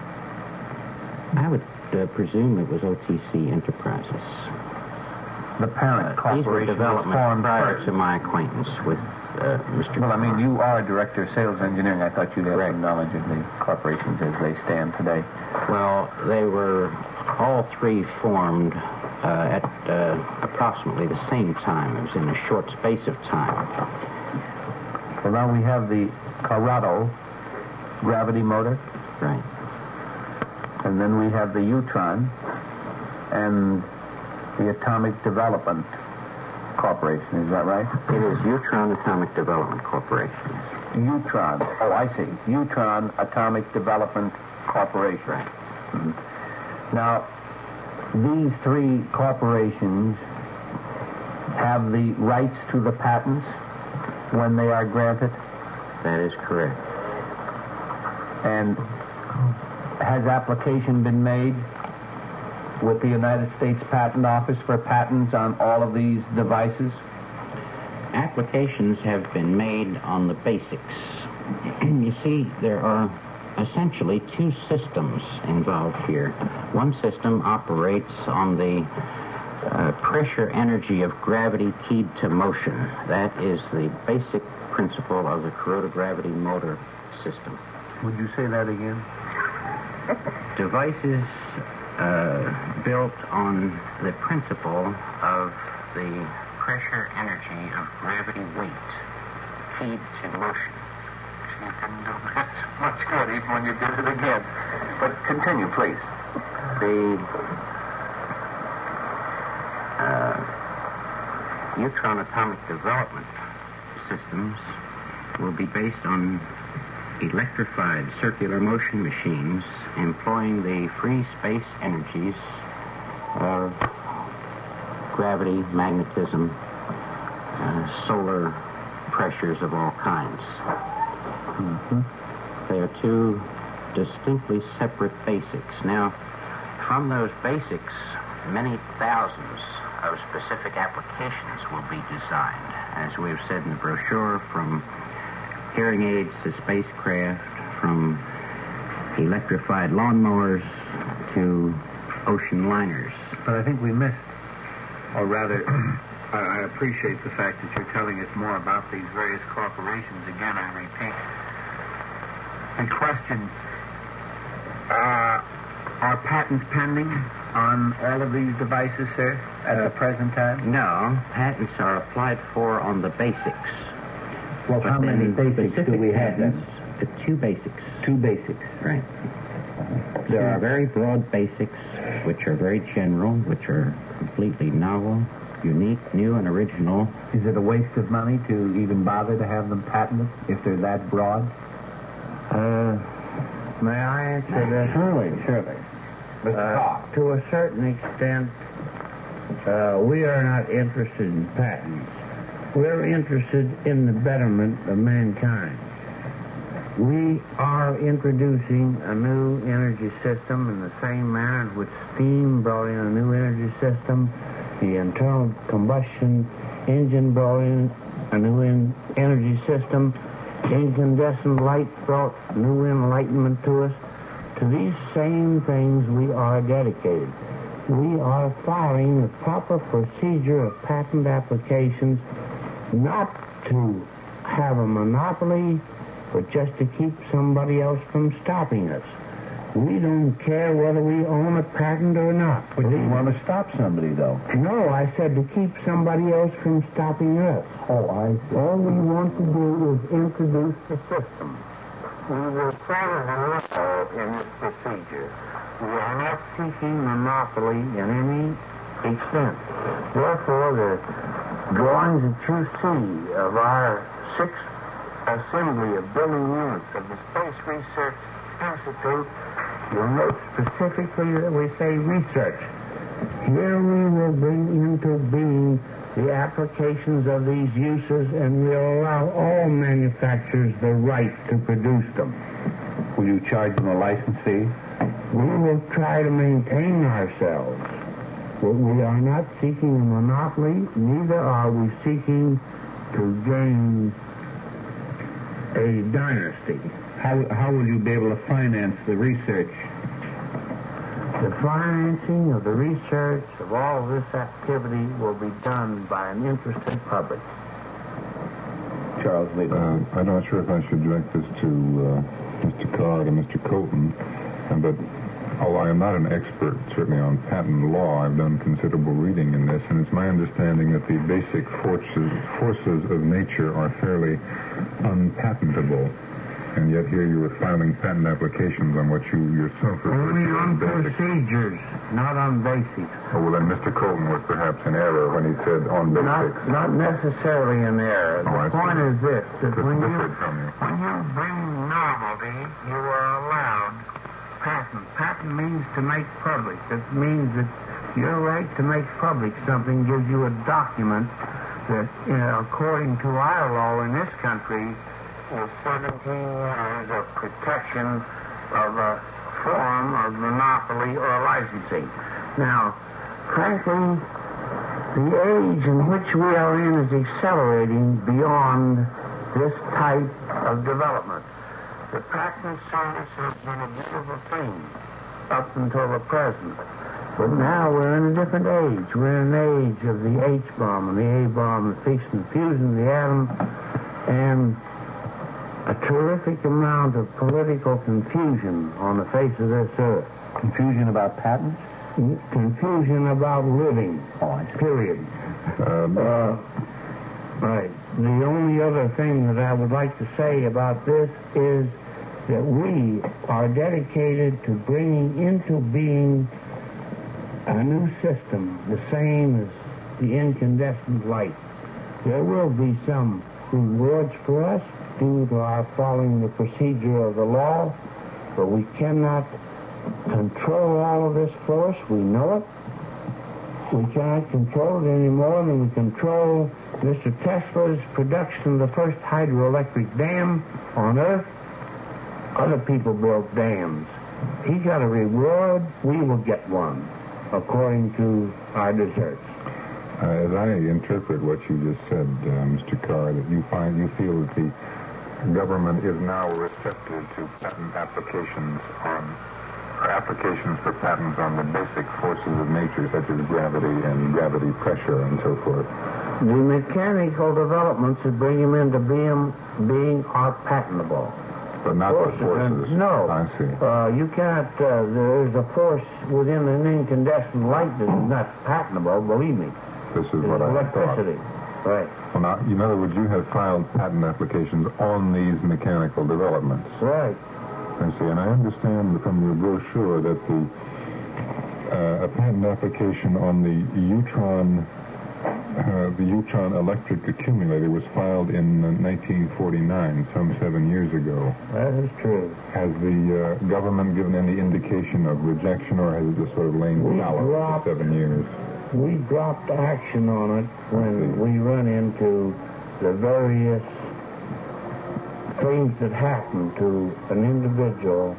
I would uh, presume it was O T C Enterprises. The parent uh, corporation these were development was formed prior first. to my acquaintance with uh, Mister Well, I mean, Carr. you are director of sales engineering. I thought you'd have Correct. some knowledge of the corporations as they stand today. Well, they were all three formed uh, at uh, approximately the same time. It was in a short space of time. Well, now we have the Corrado gravity motor. Right. And then we have the Utron and the Atomic Development Corporation. Is that right? It is Utron Atomic Development Corporation. Utron. Oh, I see. Utron Atomic Development Corporation. Right. Mm-hmm. Now, these three corporations have the rights to the patents when they are granted? That is correct. And has application been made with the United States Patent Office for patents on all of these devices? Applications have been made on the basics. You see, there are essentially two systems involved here. One system operates on the uh, pressure energy of gravity keyed to motion. That is the basic principle of the Kuroda gravity motor system. Would you say that again? Devices uh, built on the principle of the pressure energy of gravity weight keyed to motion. You didn't do that much good even when you did it again. But continue, please. The uh, neutron atomic development systems will be based on electrified circular motion machines employing the free space energies of gravity, magnetism, uh, solar pressures of all kinds. Mm-hmm. They are two distinctly separate basics. Now, from those basics, many thousands of specific applications will be designed. As we have said in the brochure, from hearing aids to spacecraft, from electrified lawnmowers to ocean liners. But I think we missed, or rather, I appreciate the fact that you're telling us more about these various corporations. Again, I repeat, the question, uh, are patents pending on all of these devices, sir, at uh, the present time? No, patents are applied for on the basics. Well, but how many basics do we have then? The two basics. Two basics. Right. There are very broad basics, which are very general, which are completely novel, unique, new, and original. Is it a waste of money to even bother to have them patented if they're that broad? Uh, may I answer that? Surely, surely. Uh, to a certain extent, uh, we are not interested in patents. We're interested in the betterment of mankind. We are introducing a new energy system in the same manner in which steam brought in a new energy system. The internal combustion engine brought in a new in energy system. Incandescent light brought new enlightenment to us. To these same things we are dedicated. We are following the proper procedure of patent applications, not to have a monopoly, but just to keep somebody else from stopping us. We don't care whether we own a patent or not. But you want to stop somebody, though. No, I said to keep somebody else from stopping us. Oh, I see. All we want to do is introduce the system. We will follow the law in this procedure. We are not seeking monopoly in any extent. Therefore, the drawings that you see of our sixth assembly of building units of the Space Research Institute, you'll note specifically that we say research. Here we will bring into being the applications of these uses, and we'll allow all manufacturers the right to produce them. Will you charge them a license fee? We will try to maintain ourselves. But we are not seeking a monopoly, neither are we seeking to gain a dynasty. How, how will you be able to finance the research? The financing of the research of all this activity will be done by an interested public. Charles Lee. Uh, I'm not sure if I should direct this to uh, Mister Card or Mister Colton, uh, but although I am not an expert, certainly on patent law, I've done considerable reading in this, and it's my understanding that the basic forces, forces of nature are fairly unpatentable. And yet here you were filing patent applications on what you yourself referred Only to on as basic. procedures, not on basics. Oh, well, then Mister Colton was perhaps in error when he said on basics. Not, not necessarily an error. Oh, the I point see. is this, that Just when you, different from you. when you bring novelty, you are allowed patent. Patent means to make public. It means that your right to make public something gives you a document that, you know, according to our law in this country, is seventeen years of protection of a form of monopoly or licensing. Now, frankly, the age in which we are in is accelerating beyond this type of development. The patent service has been a beautiful thing up until the present. But now we're in a different age. We're in an age of the H-bomb and the A-bomb, the fission, fusion, the atom, and a terrific amount of political confusion on the face of this earth. Confusion about patents? Confusion about living. Oh, I see. Period. Um, Uh, right. The only other thing that I would like to say about this is that we are dedicated to bringing into being a new system, the same as the incandescent light. There will be some rewards for us due to our following the procedure of the law, but we cannot control all of this force. We know it. We cannot control it any more than we control Mister Tesla's production of the first hydroelectric dam on Earth. Other people built dams. He got a reward. We will get one, according to our deserts. Uh, as I interpret what you just said, uh, Mister Carr, that you find you feel that the government is now receptive to patent applications on or applications for patents on the basic forces of nature, such as gravity and gravity pressure and so forth. The mechanical developments that bring him into being, being are patentable. But not Forces, the forces. No. I see. Uh, you cannot, uh, there's a force within an incandescent light that is not patentable, believe me. This is It's what I electricity. thought. Right. Well, now, in other words, you have filed patent applications on these mechanical developments. Right. I see, and I understand from your brochure that the uh, a patent application on the Utron uh, the Utron electric accumulator was filed in uh, nineteen forty-nine, some seven years ago. That is true. Has the uh, government given any indication of rejection, or has it just sort of lain We fallow dropped- for seven years? We dropped action on it when we run into the various things that happen to an individual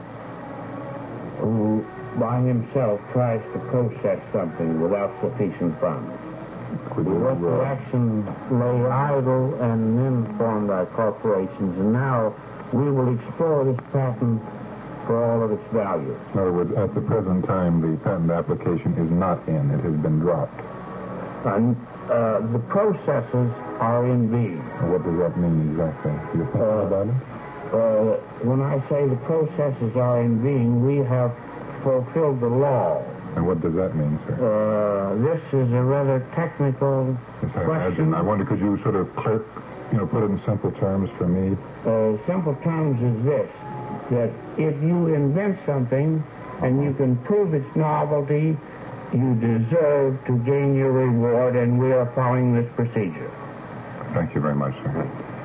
who by himself tries to process something without sufficient funds. Could We you, let the uh, action lay idle and then formed our corporations, and now we will explore this patent for all of its value. in other words, at the present time, the patent application is not in. It has been dropped. And uh, the processes are in being. What does that mean exactly? Do you think Uh, about it? Uh, when I say the processes are in being, we have fulfilled the law. And what does that mean, sir? Uh, this is a rather technical Yes, I question. imagine. I wonder, could you sort of clear, you know, put it in simple terms for me? Uh, simple terms is this, that if you invent something and you can prove its novelty, you deserve to gain your reward, and we are following this procedure. Thank you very much, sir.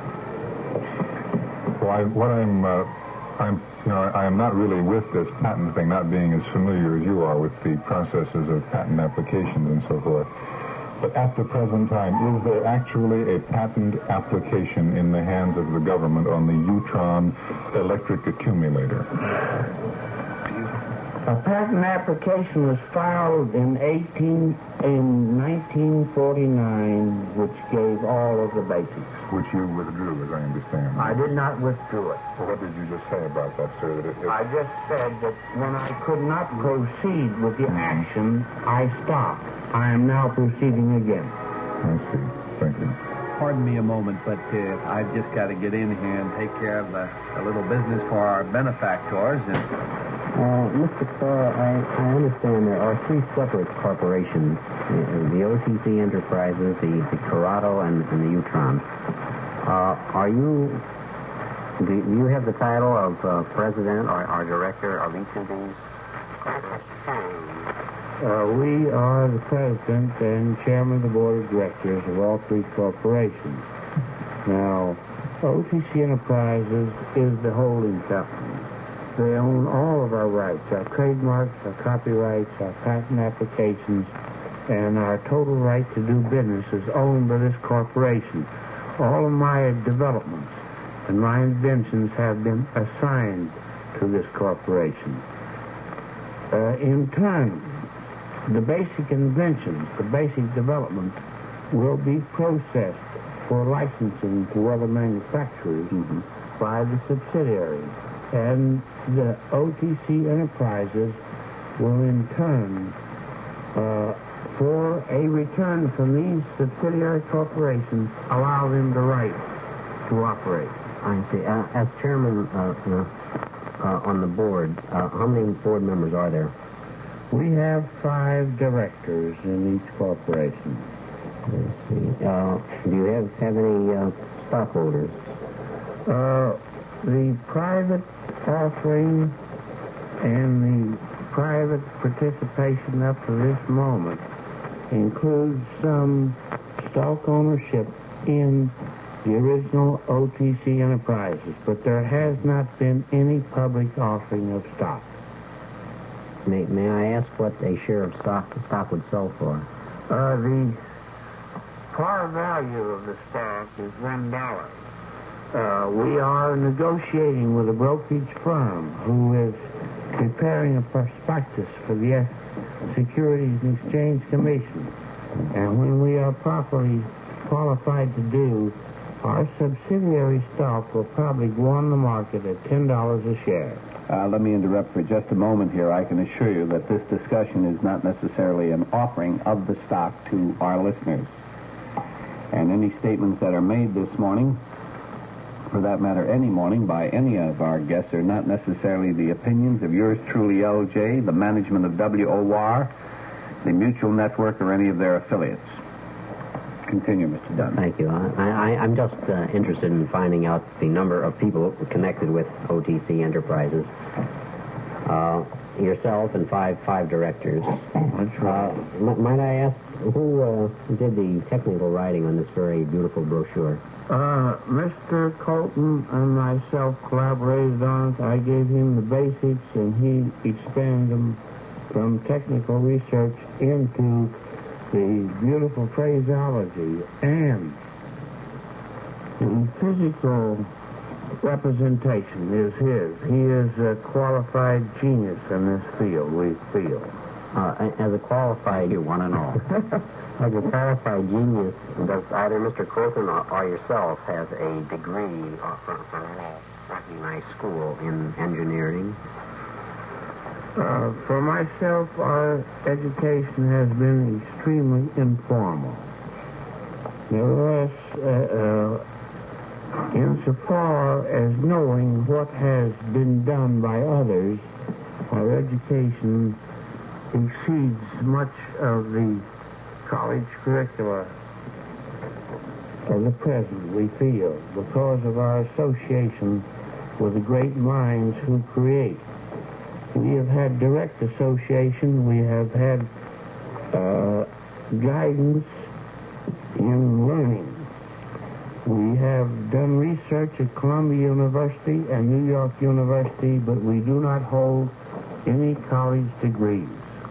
Well, I, what I'm, uh, I'm, you know, I am not really with this patent thing, not being as familiar as you are with the processes of patent applications and so forth. But at the present time, is there actually a patent application in the hands of the government on the Utron electric accumulator? A patent application was filed in eighteen in nineteen forty-nine, which gave all of the basics. Which you withdrew, as I understand. I did not withdraw it. Well, what did you just say about that, sir? That it, it, I just said that when I could not proceed with the action, I stopped. I am now proceeding again. I see. Thank you. Pardon me a moment, but uh, I've just got to get in here and take care of a, a little business for our benefactors. And Uh, Mister Carr, I, I understand there are three separate corporations, uh, the O T C Enterprises, the, the Corrado, and, and the Utron. Uh, are you, do you have the title of uh, president or, or director of each of these corporations? Uh, we are the president and chairman of the board of directors of all three corporations. Now, O T C Enterprises is the holding company. They own all of our rights, our trademarks, our copyrights, our patent applications, and our total right to do business is owned by this corporation. All of my developments and my inventions have been assigned to this corporation. Uh, in turn, the basic inventions, the basic developments, will be processed for licensing to other manufacturers mm-hmm. by the subsidiaries. And the O T C Enterprises will in turn, uh, for a return from these subsidiary corporations, allow them the right to operate. I see. Uh, as chairman uh, uh, uh, on the board, uh, how many board members are there? We have five directors in each corporation. I see. Uh, do you have, have any uh, stockholders? Uh, the private offering and the private participation up to this moment includes some stock ownership in the original O T C Enterprises, but there has not been any public offering of stock. May, may I ask what a share of stock the stock would sell for? Uh, the par value of the stock is one dollar. Uh, we are negotiating with a brokerage firm who is preparing a prospectus for the Securities and Exchange Commission. And when we are properly qualified to do, our subsidiary stock will probably go on the market at ten dollars a share. Uh, let me interrupt for just a moment here. I can assure you that this discussion is not necessarily an offering of the stock to our listeners. And any statements that are made this morning, for that matter any morning, by any of our guests are not necessarily the opinions of yours truly, L J, the management of W O R, the Mutual Network, or any of their affiliates. Continue, Mister Dunn. Thank you. I, I, I'm just uh, interested in finding out the number of people connected with O T C Enterprises. Uh, yourself and five five directors. That's right. Uh, m- might I ask who uh, did the technical writing on this very beautiful brochure? Uh, Mister Colton and myself collaborated on it. I gave him the basics, and he expanded them from technical research into the beautiful phraseology and the physical representation is his. He is a qualified genius in this field, we feel. Uh, as a qualified, you one and all. As a qualified genius, does either Mister Colton or, or yourself has a degree from, from any recognized school in engineering? Uh, for myself, our education has been extremely informal. Nevertheless, uh, uh, insofar as knowing what has been done by others, our education exceeds much of the college curricula of the present, we feel, because of our association with the great minds who create. We have had direct association. We have had uh, guidance in learning. We have done research at Columbia University and New York University, but we do not hold any college degrees.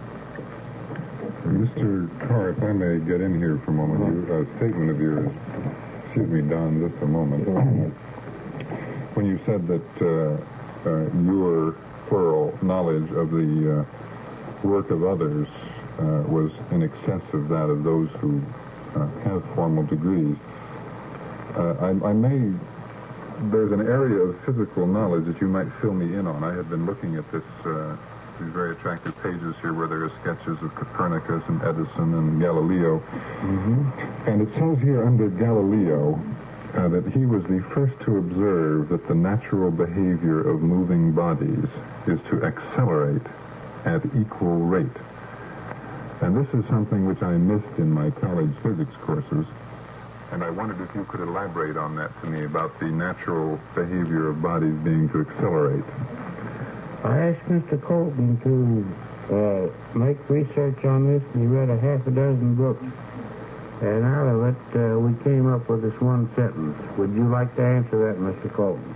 Mister Carr, if I may get in here for a moment, you, a statement of yours, excuse me, Don, just a moment. When you said that uh, uh, your plural knowledge of the uh, work of others uh, was in excess of that of those who uh, have formal degrees, uh, I, I may, there's an area of physical knowledge that you might fill me in on. I have been looking at this, uh, these very attractive pages here where there are sketches of Copernicus and Edison and Galileo. Mm-hmm. And it says here under Galileo, Uh, that he was the first to observe that the natural behavior of moving bodies is to accelerate at equal rate. And this is something which I missed in my college physics courses, and I wondered if you could elaborate on that to me about the natural behavior of bodies being to accelerate. I asked Mister Colton to uh, make research on this, and he read a half a dozen books. And out of it, uh, we came up with this one sentence. Would you like to answer that, Mister Colton?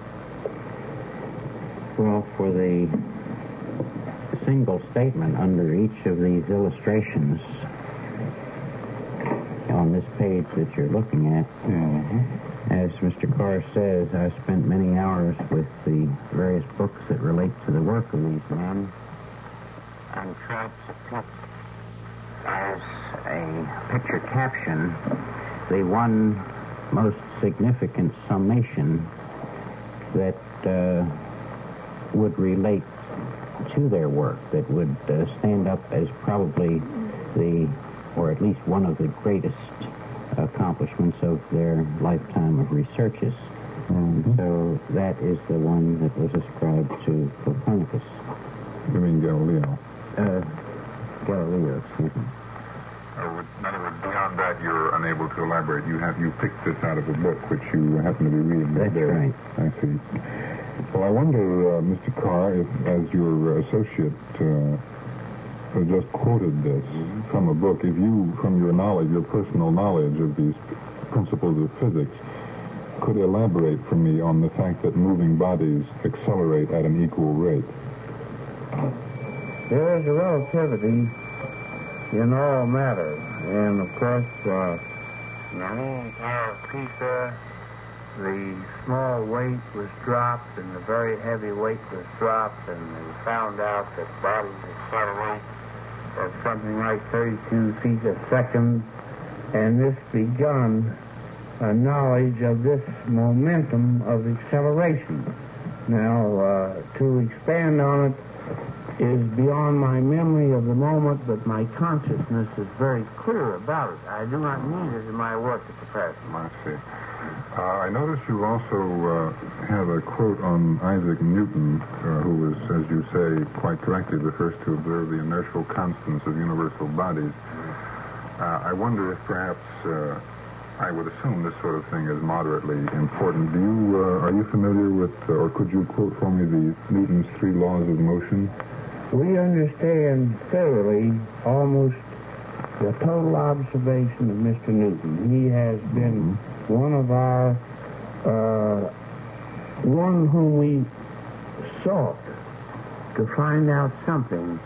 Well, for the single statement under each of these illustrations on this page that you're looking at, mm-hmm. as Mister Carr says, I spent many hours with the various books that relate to the work of these men and tried to put as a picture caption the one most significant summation that uh, would relate to their work, that would uh, stand up as probably the, or at least one of the greatest accomplishments of their lifetime of researches. Mm-hmm. So that is the one that was ascribed to Copernicus. You mean Galileo? Uh, Galileo, excuse me. Uh, in other words, beyond that, you're unable to elaborate. You have you picked this out of a book which you happen to be reading. That's right. I see. Well, I wonder, uh, Mister Carr, if as your associate uh, Tesla just quoted this from a book. If you, from your knowledge, your personal knowledge of these principles of physics, could elaborate for me on the fact that moving bodies accelerate at an equal rate. There is a relativity in all matter, and of course, uh, in the lean tower of Pisa, the small weight was dropped and the very heavy weight was dropped, and they found out that bodies accelerate at something like thirty-two feet a second, and this begun a knowledge of this momentum of acceleration. Now, uh, to expand on it is beyond my memory of the moment, but my consciousness is very clear about it. I do not need it in my work at the present. I see. Uh, I notice you also uh, have a quote on Isaac Newton, uh, who was, as you say, quite correctly, the first to observe the inertial constants of universal bodies. Uh, I wonder if perhaps, uh, I would assume this sort of thing is moderately important. Do you, uh, are you familiar with, uh, or could you quote for me the Newton's three laws of motion? We understand thoroughly almost the total observation of Mister Newton. He has been mm-hmm. one of our, uh, one whom we sought to find out something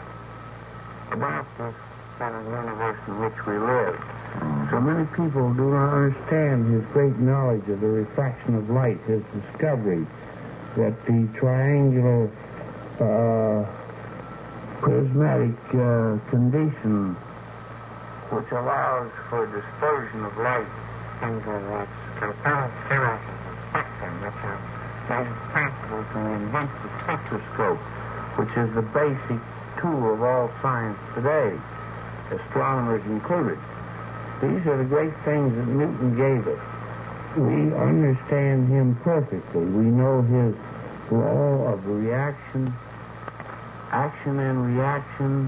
about this kind of universe in which we live. So many people do not understand his great knowledge of the refraction of light, his discovery that the triangular uh, prismatic uh, condition which allows for dispersion of light into this compound series of spectrum, which is made it possible to invent the spectroscope, which is the basic tool of all science today, astronomers included. These are the great things that Newton gave us. We understand him perfectly. We know his law of reaction, action and reaction.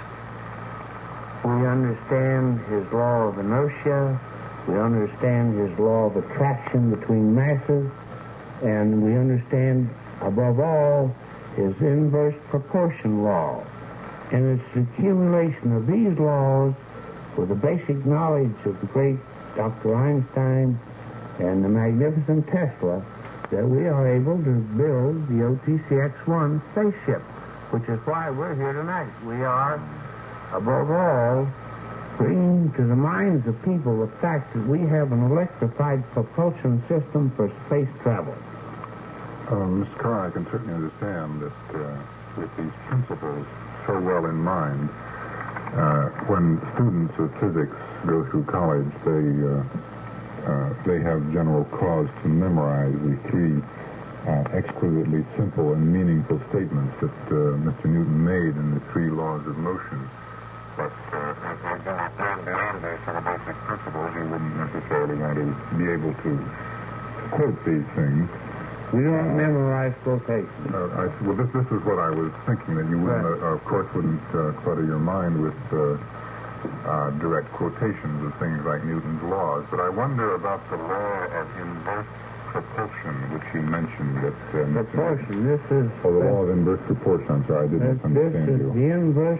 We understand his law of inertia. We understand his law of attraction between masses. And we understand, above all, his inverse proportion law. And it's the accumulation of these laws with the basic knowledge of the great Doctor Einstein and the magnificent Tesla that we are able to build the O T C X one spaceship, which is why we're here tonight. We are, above all, bringing to the minds of people the fact that we have an electrified propulsion system for space travel. Uh, Mister Carr, I can certainly understand that uh, with these principles so well in mind, Uh, when students of physics go through college, they uh, uh, they have general cause to memorize the three uh, exquisitely simple and meaningful statements that uh, Mister Newton made in the three laws of motion. But uh, as they go down beyond those sort of basic principles, you wouldn't necessarily want to be able to quote these things. We don't memorize quotations. Uh, I, well, this, this is what I was thinking, that you wouldn't, right. uh, of course, wouldn't uh, clutter your mind with uh, uh, direct quotations of things like Newton's laws. But I wonder about the law of inverse propulsion, which you mentioned. That uh, proportion. This is oh, the law of inverse proportion. I'm sorry, I didn't understand you. This is the inverse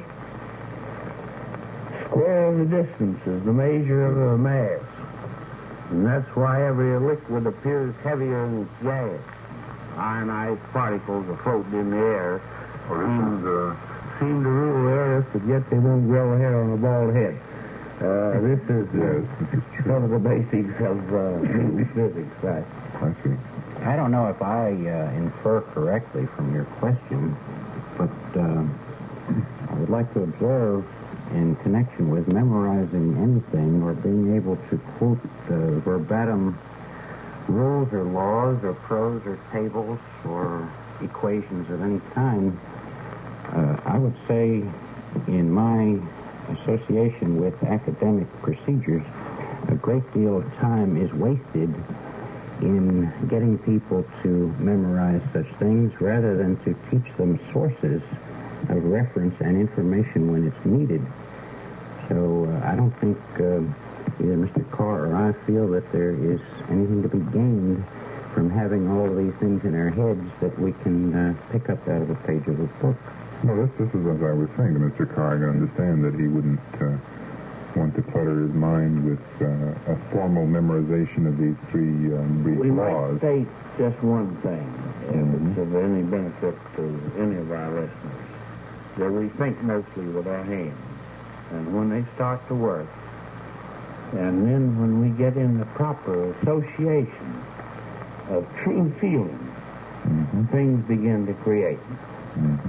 square of the distance is the measure of the mass, and that's why every liquid appears heavier than its gas. Ionized particles are floating in the air, or seem, is, uh, seem to rule the earth, but yet they won't grow hair on a bald head. Uh, this is uh, yes, one of the basics of uh, Newton's physics. Right? I see. I don't know if I uh, infer correctly from your question, but uh, I would like to observe, in connection with memorizing anything or being able to quote uh, verbatim rules or laws or prose or tables or equations of any kind, uh, I would say in my association with academic procedures, a great deal of time is wasted in getting people to memorize such things rather than to teach them sources of reference and information when it's needed. So uh, I don't think uh, either Mister Carr or I feel that there is anything to be gained from having all of these things in our heads that we can uh, pick up out of a page of a book. Well, this, this is as I was saying to Mister Carr. I can understand that he wouldn't uh, want to clutter his mind with uh, a formal memorization of these three um, brief We laws. might state just one thing, if Mhm. it's of any benefit to any of our listeners, that we think mostly with our hands. And when they start to work, and then when we get in the proper association of true feeling, Mm-hmm. things begin to create. Mm-hmm.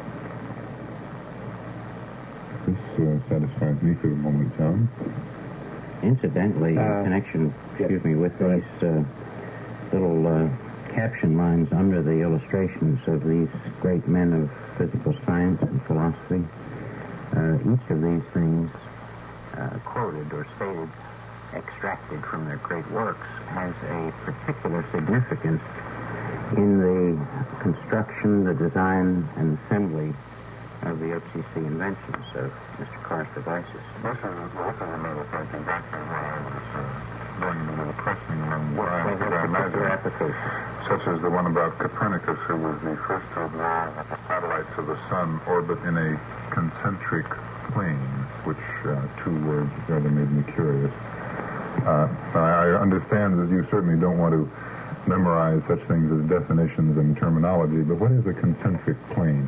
This uh, satisfies me for the moment, John. Incidentally, Uh, in connection, excuse yes. me, with Go ahead. these uh, little uh, caption lines under the illustrations of these great men of physical science and philosophy, uh, each of these things uh, quoted or stated, extracted from their great works, has a particular significance in the construction, the design, and assembly of the O T C inventions of Mister Carr's devices. This is, this is another fact exactly why I was uh, doing a little questioning among What science, has as I particular imagine, application? such as the one about Copernicus, who was the first to observe that the satellites of the sun orbit in a concentric plane, which uh, two words rather made me curious. Uh, I I understand that you certainly don't want to memorize such things as definitions and terminology, but what is a concentric plane?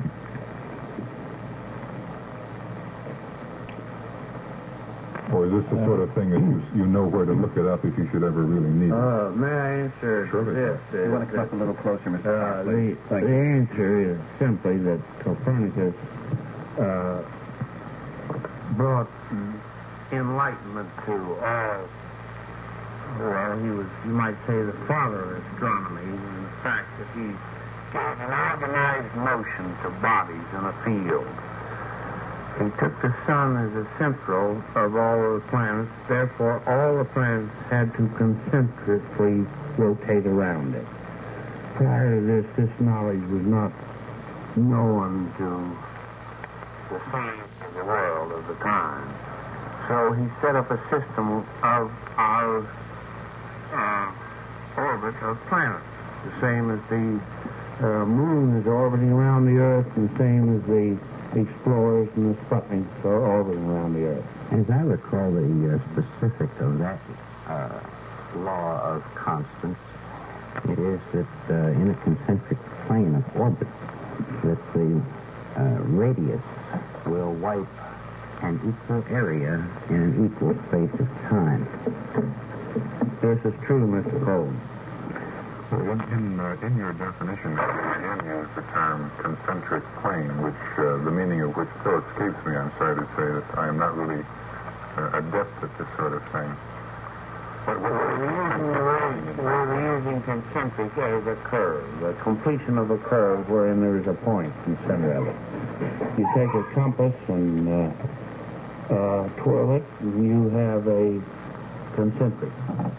Or is this the sort of thing that you, you know where to look it up if you should ever really need it? Uh, may I answer Sure. this? You want to come up a little closer, Mister Uh, Carr, the, please? the Thank you. answer is simply that Copernicus uh, brought enlightenment to all. Well, he was, you might say, the father of astronomy in the fact that he gave an organized motion to bodies in a field. He took the sun as the central of all of the planets, therefore all the planets had to concentrically rotate around it. Prior to this, this knowledge was not known to the science of the world of the time. So he set up a system of our uh, orbit of planets, the same as the uh, moon is orbiting around the Earth, and the same as the explorers and the Sputniks are orbiting around the Earth. As I recall, the uh, specific of that uh, law of constants, it is that uh, in a concentric plane of orbit, that the uh, radius will wipe an equal area in an equal space of time. This is true, Mister Holmes. Well, in, in, uh, in your definition, you again use the term concentric plane, which uh, the meaning of which still escapes me. I'm sorry to say that I am not really uh, adept at this sort of thing. What, what, what We're using, we're using concentric as a curve, the completion of a curve wherein there is a point in the center of it. You take a compass and uh, uh, twirl it, and you have a concentric.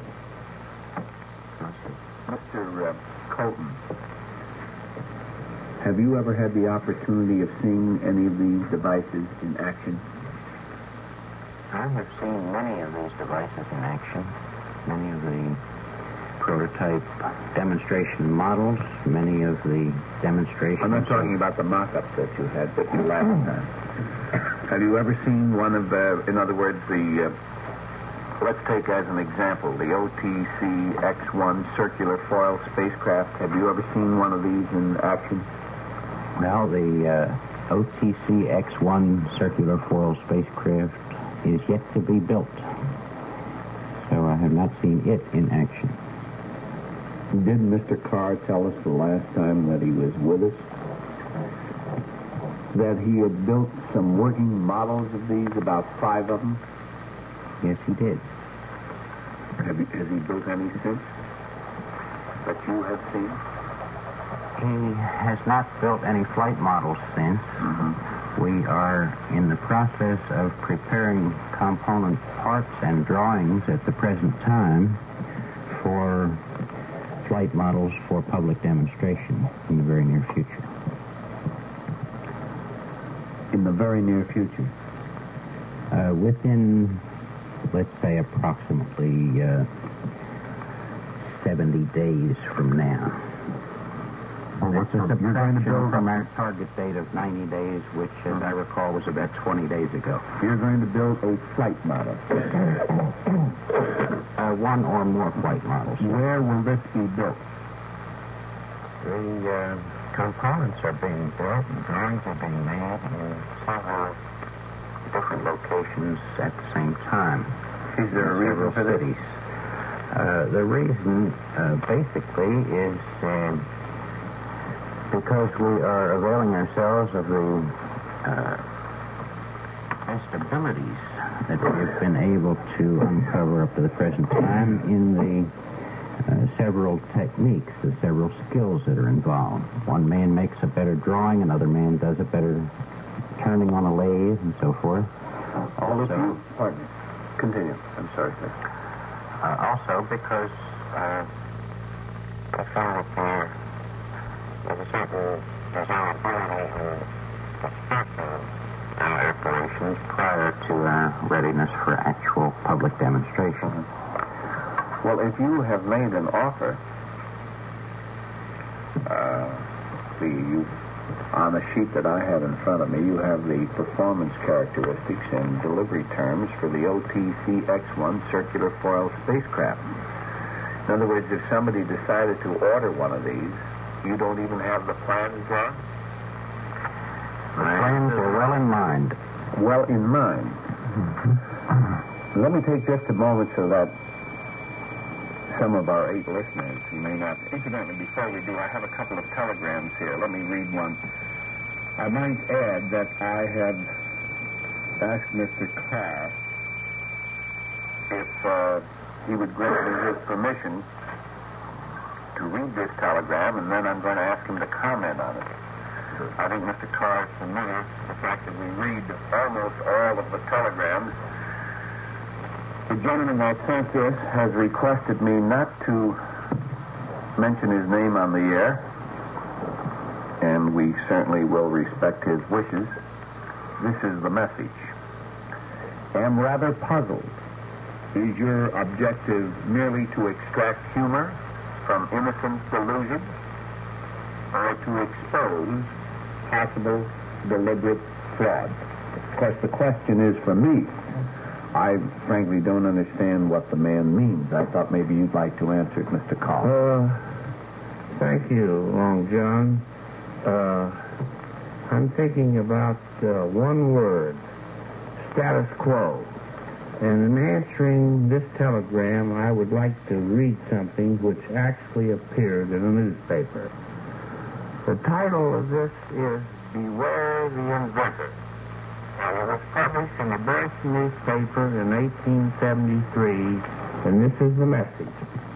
Mister Uh, Colton, have you ever had the opportunity of seeing any of these devices in action? I have seen many of these devices in action, many of the prototype demonstration models, many of the demonstrations. I'm not talking about the mock-ups that you had with you last time. Have you ever seen one of the, in other words, the, uh, let's take as an example, the O T C X one circular foil spacecraft. Have you ever seen one of these in action? Well, the uh, O T C X one circular foil spacecraft is yet to be built, so I have not seen it in action. Didn't Mister Carr tell us the last time that he was with us that he had built some working models of these, about five of them? Yes, he did. Have he, has he built any since that you have seen? He has not built any flight models since. Mm-hmm. We are in the process of preparing component parts and drawings at the present time for flight models for public demonstration in the very near future. In the very near future? Uh, within, let's say, approximately uh, seventy days from now. It's a subtraction from our target date of ninety days, which, as I recall, was about twenty days ago. You're going to build a flight model. uh, one or more flight models. Where will this be built? The uh, components are being built and drawings are being made in several different locations at the same time. Is there a reason for cities. Uh, the reason, uh, basically, is uh, because we are availing ourselves of the uh, best abilities that we've been able to uncover up to the present time in the uh, several techniques, the several skills that are involved. One man makes a better drawing, another man does a better turning on a lathe, and so forth. Also, pardon me. Continue. I'm sorry, sir. Uh, also, because uh, I found that there's a certain desirability in discussing our operations prior to our readiness for actual public demonstration. Well, if you have made an offer, uh, the you, on the sheet that I have in front of me, you have the performance characteristics and delivery terms for the O T C X one circular foil spacecraft. In other words, if somebody decided to order one of these, you don't even have the plans drawn? The plans are well in mind. Well in mind. Let me take just a moment so that some of our eight listeners who may not... Incidentally, before we do, I have a couple of telegrams here. Let me read one. I might add that I have asked Mister Carr if uh, he would grant me his permission to read this telegram, and then I'm going to ask him to comment on it. I think Mister Carr is familiar with the fact that we read almost all of the telegrams. The gentleman that sent this has requested me not to mention his name on the air, and we certainly will respect his wishes. This is the message. Am rather puzzled. Is your objective merely to extract humor from innocent delusion, or to expose possible deliberate fraud? Of course, the question is for me. I frankly don't understand what the man means. I thought maybe you'd like to answer it, Mister Carr. Uh, thank you, Long John. Uh, I'm thinking about uh, one word, status quo. And in answering this telegram, I would like to read something which actually appeared in a newspaper. The title of this is Beware the Inventor. And it was published in the Birch newspaper in eighteen seventy-three, and this is the message.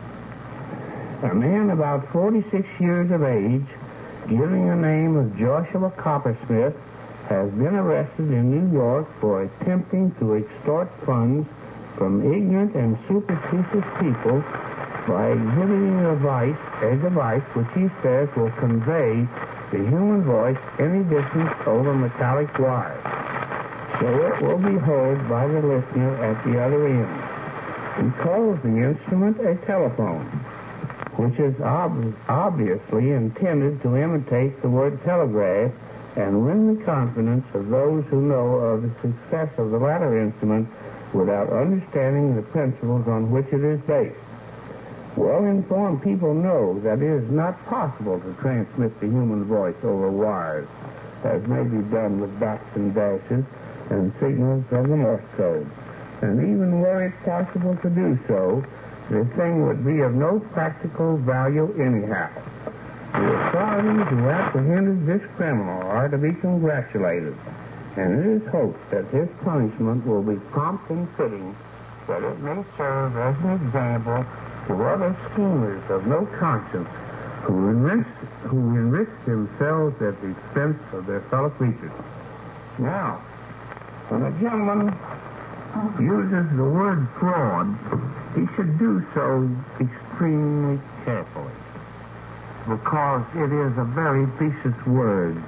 A man about forty-six years of age, giving the name of Joshua Coppersmith, has been arrested in New York for attempting to extort funds from ignorant and superstitious people by exhibiting a device, a device which he says will convey the human voice any distance over metallic wires. So it will be heard by the listener at the other end. He calls the instrument a telephone, which is ob- obviously intended to imitate the word telegraph and win the confidence of those who know of the success of the latter instrument without understanding the principles on which it is based. Well-informed people know that it is not possible to transmit the human voice over wires, as may be done with dots and dashes and signals of the Morse code. And even were it possible to do so, the thing would be of no practical value anyhow. The authorities who apprehended this criminal are to be congratulated, and it is hoped that his punishment will be prompt and fitting, that it may serve as an example to other schemers of no conscience who enrich, who enrich themselves at the expense of their fellow creatures. Now, when a gentleman uses the word fraud, he should do so extremely carefully, because it is a very precious word,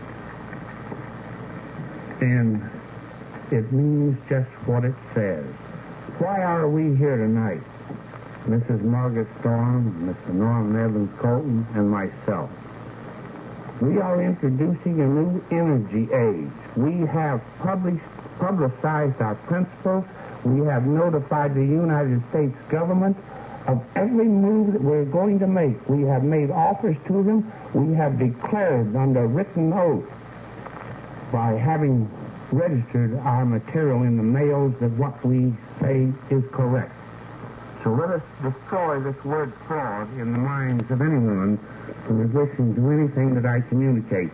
and it means just what it says. Why are we here tonight? Missus Margaret Storm, Mister Norman Evans Colton, and myself. We are introducing a new energy age. We have published, publicized our principles. We have notified the United States government of every move that we're going to make. We have made offers to them. We have declared under written oath by having registered our material in the mails that what we say is correct. So let us destroy this word fraud in the minds of anyone who is listening to anything that I communicate.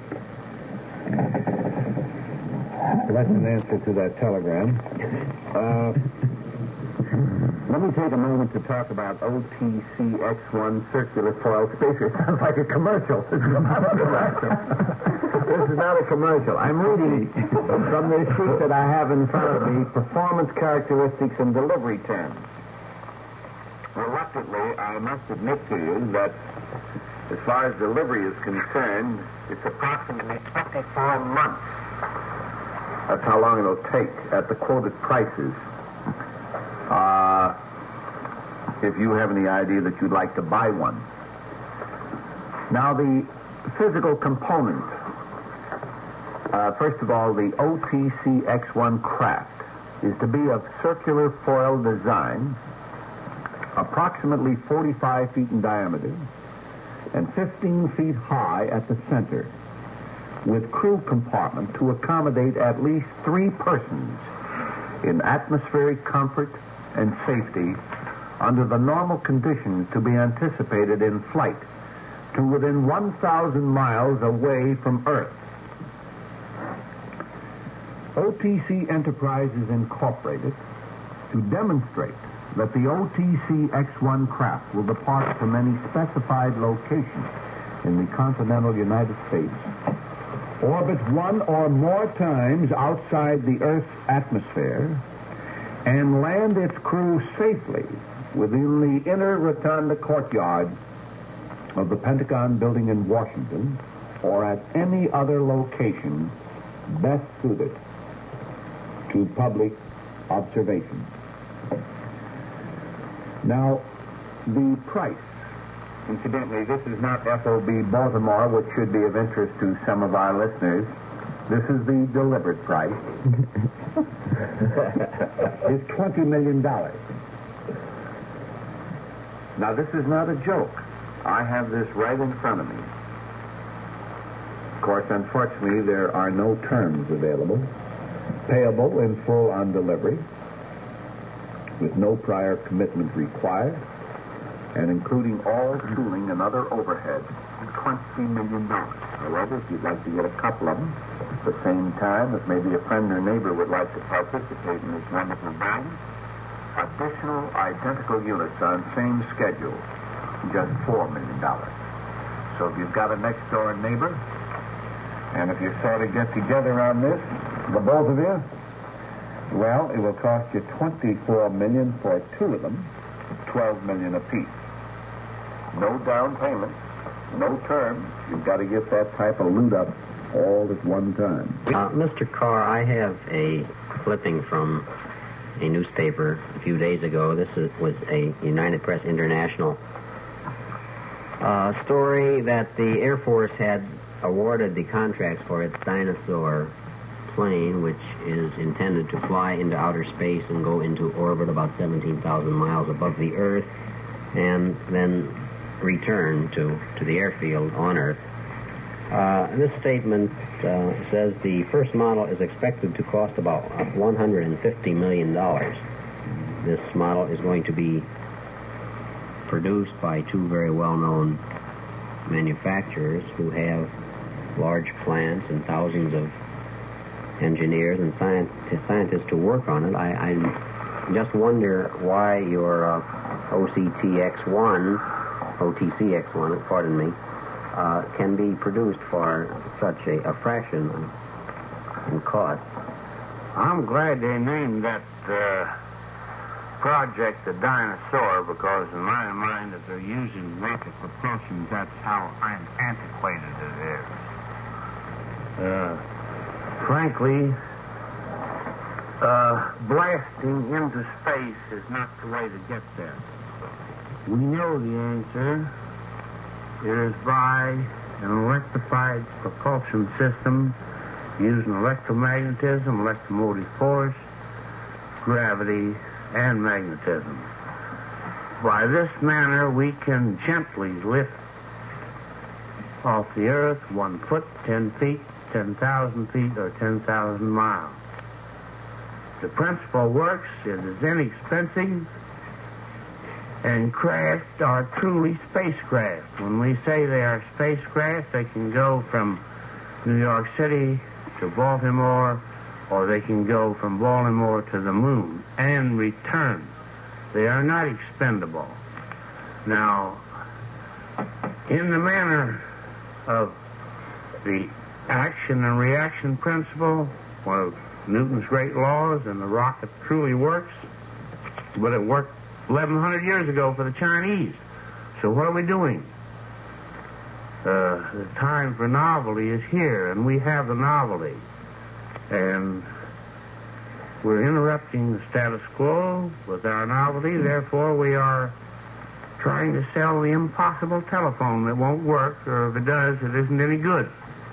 That's an answer to that telegram. Uh, Let me take a moment to talk about O T C X one circular foil spacer. It sounds like a commercial. This is not a commercial. This is not a commercial. I'm reading from this sheet that I have in front of me, performance characteristics and delivery terms. Reluctantly, I must admit to you that as far as delivery is concerned, it's approximately twenty-four months. That's how long it'll take at the quoted prices. Uh, if you have any idea that you'd like to buy one. Now, the physical component. Uh, first of all, the O T C X one craft is to be of circular foil design, approximately forty-five feet in diameter and fifteen feet high at the center, with crew compartment to accommodate at least three persons in atmospheric comfort and safety under the normal conditions to be anticipated in flight to within one thousand miles away from Earth. O T C Enterprises Incorporated, to demonstrate that the O T C X one craft will depart from any specified location in the continental United States, orbit one or more times outside the Earth's atmosphere, and land its crew safely within the inner rotunda courtyard of the Pentagon building in Washington or at any other location best suited to public observation. Now, the price. Incidentally, this is not F O B Baltimore, which should be of interest to some of our listeners. This is the delivered price. It's twenty million dollars. Now, this is not a joke. I have this right in front of me. Of course, unfortunately, there are no terms available. Payable in full on delivery, with no prior commitment required, and including all tooling and other overhead, twenty million dollars. However, if you'd like to get a couple of them at the same time, if maybe a friend or neighbor would like to participate in this wonderful buying, additional identical units on same schedule, just four million dollars. So if you've got a next-door neighbor, and if you sort of get together on this, the both of you, well, it will cost you twenty-four million dollars for two of them, twelve million dollars apiece. No down payment, no terms. You've got to get that type of loot up all at one time. Uh, Mister Carr, I have a clipping from a newspaper a few days ago. This is, was a United Press International uh, story that the Air Force had awarded the contracts for its Dyna-Soar plane, which is intended to fly into outer space and go into orbit about seventeen thousand miles above the Earth and then return to, to the airfield on Earth. Uh, this statement uh, says the first model is expected to cost about one hundred fifty million dollars. This model is going to be produced by two very well-known manufacturers who have large plants and thousands of engineers and scientists, scientists to work on it. I, I just wonder why your uh, O C T X one, O T C X one, pardon me, uh, can be produced for such a, a fraction in cost. I'm glad they named that uh, project the Dyna-Soar, because in my mind, if they're using rocket propulsion, that's how antiquated it is. Uh, frankly, uh, blasting into space is not the way to get there. We know the answer. It is by an electrified propulsion system using electromagnetism, electromotive force, gravity, and magnetism. By this manner, we can gently lift off the earth one foot, ten feet, ten thousand feet, or ten thousand miles. The principle works. It is inexpensive, and craft are truly spacecraft. When we say they are spacecraft, they can go from New York City to Baltimore, or they can go from Baltimore to the moon and return. They are not expendable. Now, in the manner of the action and reaction principle, one of Newton's great laws, and the rocket truly works, but it worked eleven hundred years ago for the Chinese. So what are we doing? Uh, the time for novelty is here, and we have the novelty. And we're interrupting the status quo with our novelty. Therefore, we are trying to sell the impossible telephone that won't work, or if it does, it isn't any good.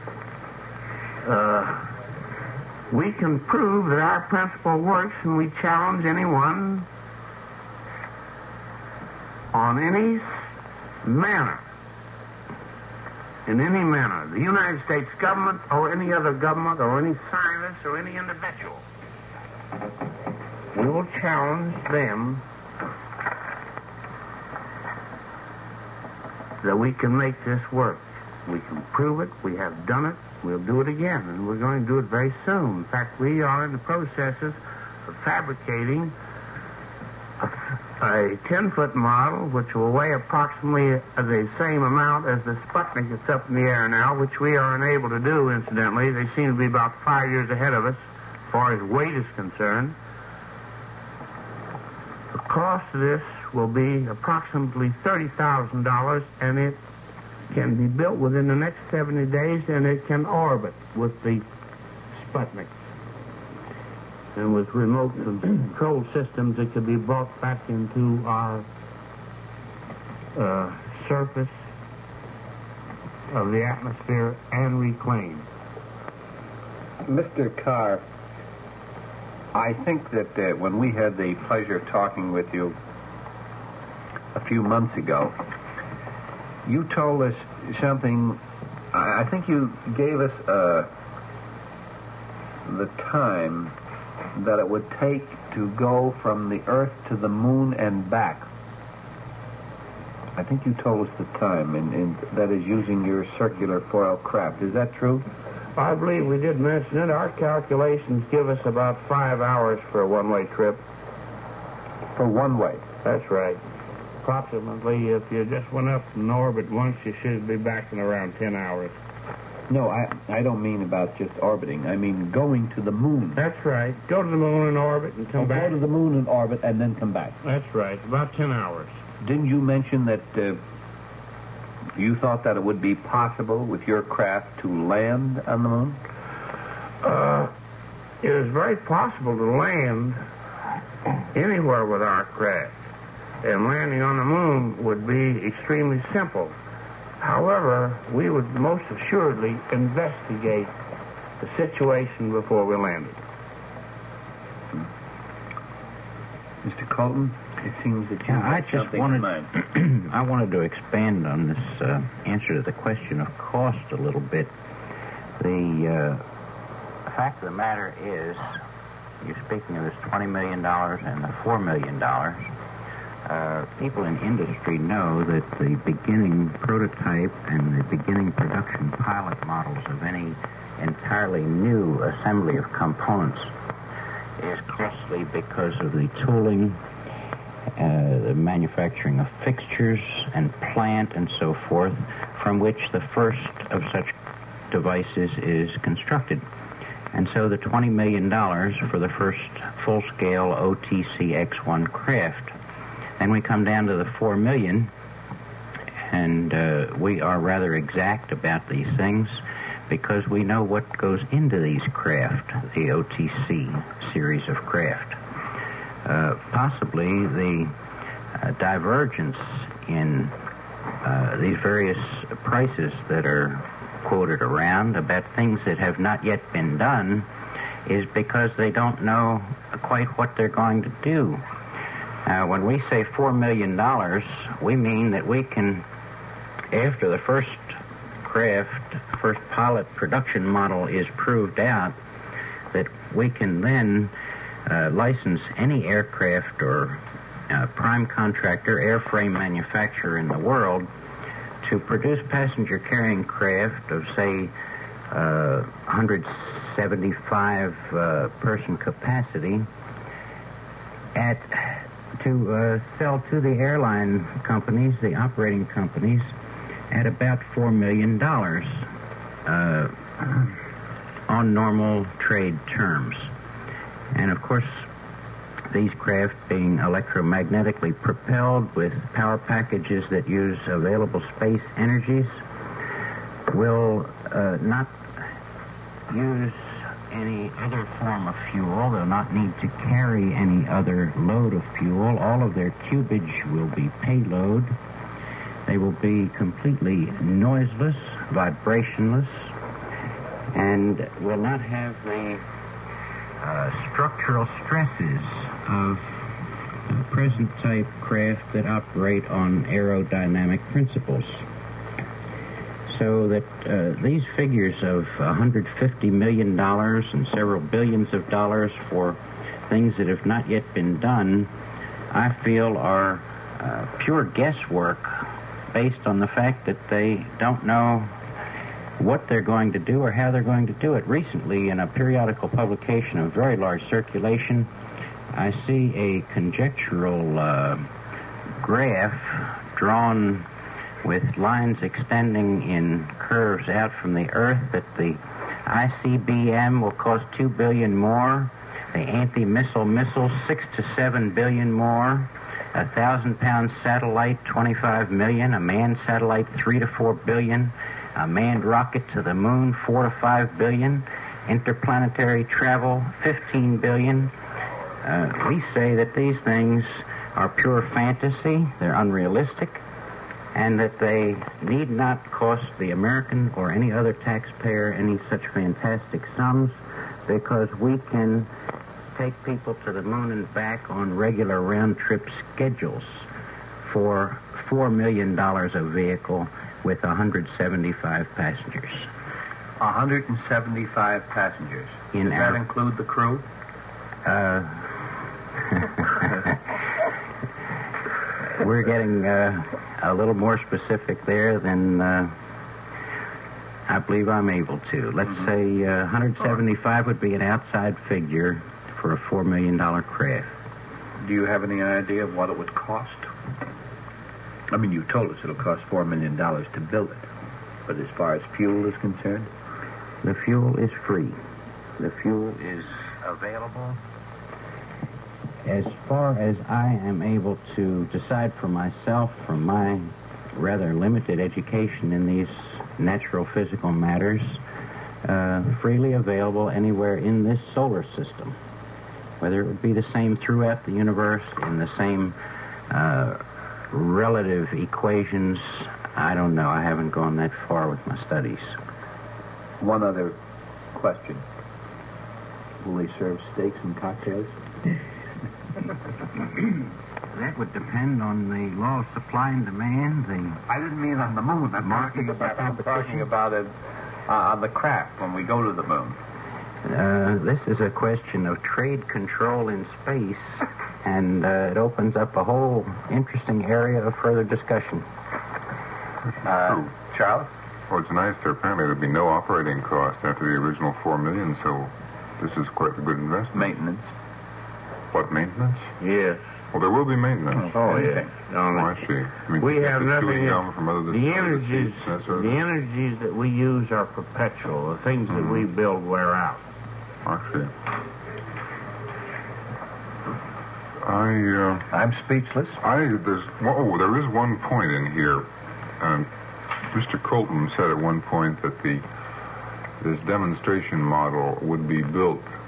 Uh, we can prove that our principle works, and we challenge anyone on any manner, in any manner, the United States government or any other government or any scientist or any individual. We will challenge them that we can make this work. We can prove it. We have done it. We'll do it again, and we're going to do it very soon. In fact, we are in the processes of fabricating a ten-foot model, which will weigh approximately the same amount as the Sputnik that's up in the air now, which we are unable to do, incidentally. They seem to be about five years ahead of us as far as weight is concerned. The cost of this will be approximately thirty thousand dollars, and it can be built within the next seventy days, and it can orbit with the Sputnik. And with remote control systems, it could be brought back into our uh, surface of the atmosphere and reclaimed. Mister Carr, I think that uh, when we had the pleasure of talking with you a few months ago, you told us something. I think you gave us uh, the time that it would take to go from the Earth to the moon and back. I think you told us the time, and, and that is using your circular foil craft. Is that true? I believe we did mention it. Our calculations give us about five hours for a one-way trip. For one way? That's right. Approximately, if you just went up in orbit once, you should be back in around ten hours. No, I, I don't mean about just orbiting. I mean going to the moon. That's right. Go to the moon and orbit and come oh, back. Go to the moon and orbit and then come back. That's right. About ten hours. Didn't you mention that uh, you thought that it would be possible with your craft to land on the moon? Uh, it is very possible to land anywhere with our craft. And landing on the moon would be extremely simple. However, we would most assuredly investigate the situation before we landed. Mister Colton, it seems that you yeah, have I just something wanted, in mind. I wanted to expand on this uh, answer to the question of cost a little bit. The uh, fact of the matter is, you're speaking of this twenty million dollars and the four million dollars. Uh, people in industry know that the beginning prototype and the beginning production pilot models of any entirely new assembly of components is costly because of the tooling, uh, the manufacturing of fixtures and plant and so forth, from which the first of such devices is constructed. And so the twenty million dollars for the first full-scale O T C X one craft. Then we come down to the four million dollars, and uh, we are rather exact about these things because we know what goes into these craft, the O T C series of craft. Uh, possibly the uh, divergence in uh, these various prices that are quoted around about things that have not yet been done is because they don't know quite what they're going to do. Uh, when we say four million dollars, we mean that we can, after the first craft, first pilot production model is proved out, that we can then uh, license any aircraft or uh, prime contractor, airframe manufacturer in the world to produce passenger carrying craft of, say, uh, one hundred seventy-five uh, person capacity at to uh, sell to the airline companies, the operating companies, at about four million dollars uh, on normal trade terms. And, of course, these craft being electromagnetically propelled with power packages that use available space energies will uh, not use any other form of fuel. They'll not need to carry any other load of fuel. All of their cubage will be payload. They will be completely noiseless, vibrationless, and will not have the uh, structural stresses of uh, present type craft that operate on aerodynamic principles. So that uh, these figures of one hundred fifty million dollars and several billions of dollars for things that have not yet been done, I feel are uh, pure guesswork based on the fact that they don't know what they're going to do or how they're going to do it. Recently, in a periodical publication of very large circulation, I see a conjectural uh, graph drawn with lines extending in curves out from the Earth that the I C B M will cost two billion dollars more, the anti-missile missiles six to seven billion dollars more, a thousand-pound satellite twenty-five million dollars, a manned satellite three to four billion dollars, a manned rocket to the moon four to five billion dollars, interplanetary travel fifteen billion dollars. Uh, we say that these things are pure fantasy, they're unrealistic, and that they need not cost the American or any other taxpayer any such fantastic sums, because we can take people to the moon and back on regular round-trip schedules for four million dollars a vehicle with one hundred seventy-five passengers. one hundred seventy-five passengers. In Does our, that include the crew? Uh, we're getting uh, a little more specific there than uh, I believe I'm able to. Let's mm-hmm. say uh, one hundred seventy-five would be an outside figure for a four million dollars craft. Do you have any idea of what it would cost? I mean, you told us it'll cost four million dollars to build it. But as far as fuel is concerned? The fuel is free. The fuel is available. As far as I am able to decide for myself from my rather limited education in these natural physical matters, uh, freely available anywhere in this solar system. Whether it would be the same throughout the universe, in the same uh, relative equations, I don't know. I haven't gone that far with my studies. One other question. Will they serve steaks and cocktails? That would depend on the law of supply and demand. The I didn't mean on the moon. I'm talking about, I'm talking about it uh, on the craft when we go to the moon. Uh, this is a question of trade control in space, and uh, it opens up a whole interesting area of further discussion. Uh, Charles? Well, it's nice. There apparently there'll be no operating cost after the original four million, so this is quite a good investment. Maintenance. What, maintenance? Yes. Well, there will be maintenance. Oh, yeah. Oh, I see. I mean, We have nothing. From other The energies, that sort of the thing? energies that we use are perpetual. The things that we build wear out. I see. I, uh... I'm speechless. I, there's, oh, there is one point in here. Um, Mister Colton said at one point that the, this demonstration model would be built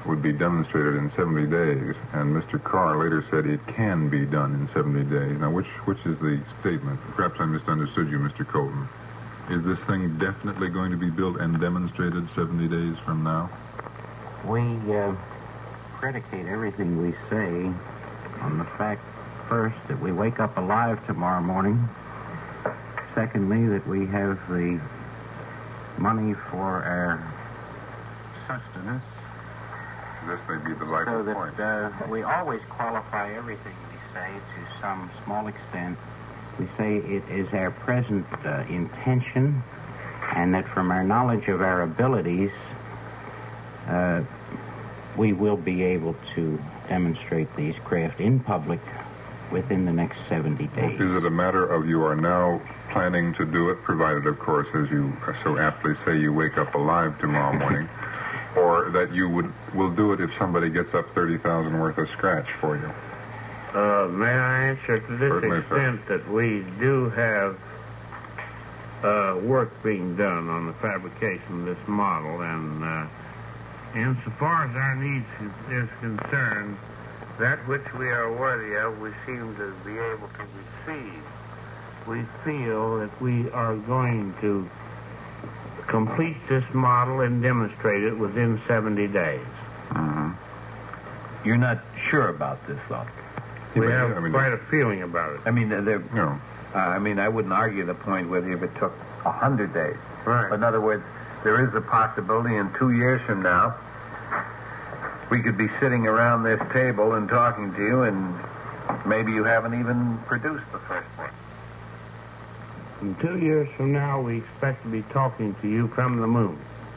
would be demonstrated in seventy days, and Mister Carr later said it can be done in seventy days. Now, which which is the statement? Perhaps I misunderstood you, Mister Colton. Is this thing definitely going to be built and demonstrated seventy days from now? We uh, predicate everything we say on the fact, first, that we wake up alive tomorrow morning. Secondly, that we have the money for our sustenance. This may be the life So of that point. uh, we always qualify everything we say to some small extent. We say it is our present uh, intention, and that from our knowledge of our abilities, uh, we will be able to demonstrate these craft in public within the next seventy days. Is it a matter of you are now planning to do it, provided, of course, as you so aptly say, you wake up alive tomorrow morning, or that you would will do it if somebody gets up thirty thousand worth of scratch for you? Uh, may I answer to this Certainly, extent sir. that we do have uh, work being done on the fabrication of this model, and uh, insofar as our needs is, is concerned, that which we are worthy of, we seem to be able to receive. We feel that we are going to complete this model and demonstrate it within seventy days. Mm-hmm. You're not sure about this, though. We Yeah, have I mean, quite a feeling about it. I mean, there. No. Uh, I mean, I wouldn't argue the point whether if it took a hundred days. Right. But in other words, there is a possibility in two years from now, we could be sitting around this table and talking to you, and maybe you haven't even produced the first one. In two years from now, we expect to be talking to you from the moon.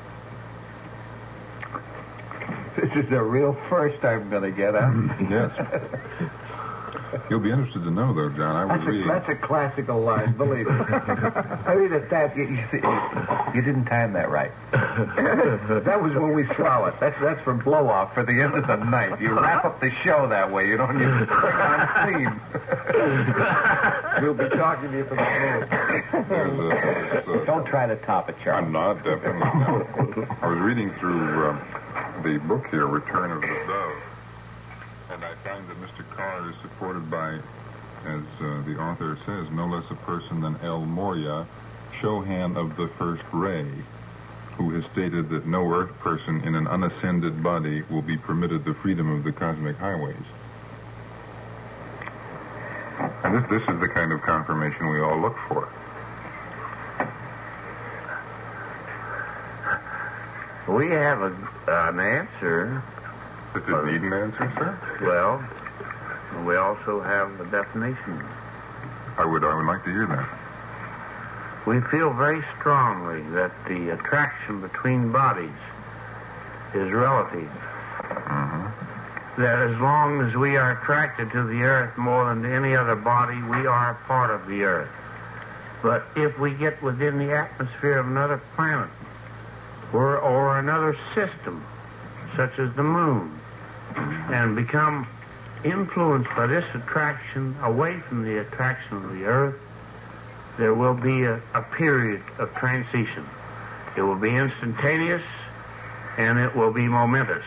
This is a real first I'm going to get, huh? Yes. You'll be interested to know, though, John. I was That's a, reading. that's a classical line, believe me. I mean, at that, you, you, see, you didn't time that right. That was when we swallowed. That's that's for blow off for the end of the night. You wrap up the show that way. You don't need to bring on steam. We'll be talking to you from the moon. There's a, there's a, Don't try to top it, Charlie. I'm not, definitely not. I was reading through um, the book here, Return of the Dove, and I find that Mister Carr is supported by, as uh, the author says, no less a person than El Morya, Shohan of the First Ray, who has stated that no Earth person in an unascended body will be permitted the freedom of the cosmic highways. And this, this is the kind of confirmation we all look for. We have a, an answer. Does it need an answer, sir? Well, we also have the definition. I would, I would like to hear that. We feel very strongly that the attraction between bodies is relative. Mm-hmm. That as long as we are attracted to the Earth more than to any other body, we are a part of the Earth. But if we get within the atmosphere of another planet or, or another system, such as the moon, and become influenced by this attraction away from the attraction of the Earth, there will be a, a period of transition. It will be instantaneous, and it will be momentous.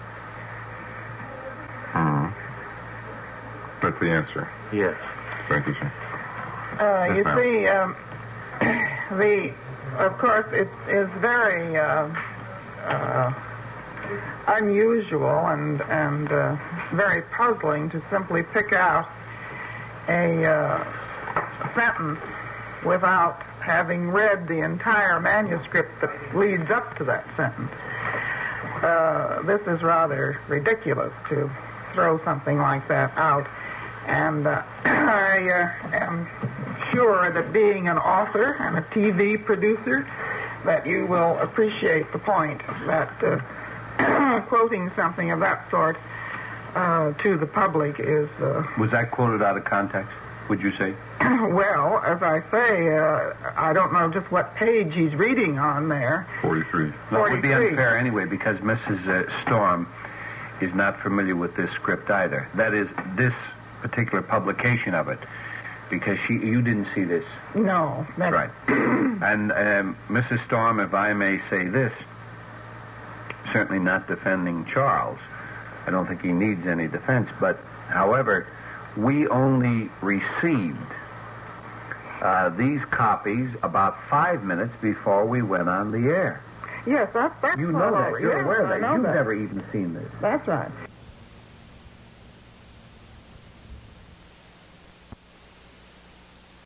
Hmm. That's the answer. Yes. Thank you, sir. Uh, Yes, you ma'am. see, um, the, of course, it is very uh, uh, unusual and and uh, very puzzling to simply pick out a uh, sentence without having read the entire manuscript that leads up to that sentence. Uh, this is rather ridiculous to throw something like that out. And uh, I uh, am sure that being an author and a T V producer, that you will appreciate the point that uh, quoting something of that sort uh, to the public is... Uh, Was that quoted out of context, would you say? well, as I say, uh, I don't know just what page he's reading on there. forty-three. No, it would be forty-three. unfair anyway, because Missus Uh, Storm is not familiar with this script either. That is, this particular publication of it, because she, you didn't see this. No. That's Right. And um, Missus Storm, if I may say this, certainly not defending Charles. I don't think he needs any defense. But, however, we only received uh, these copies about five minutes before we went on the air. Yes, that's, that's You know all that. over. You're Yes, aware of I that. know You've that. never even seen this. That's right.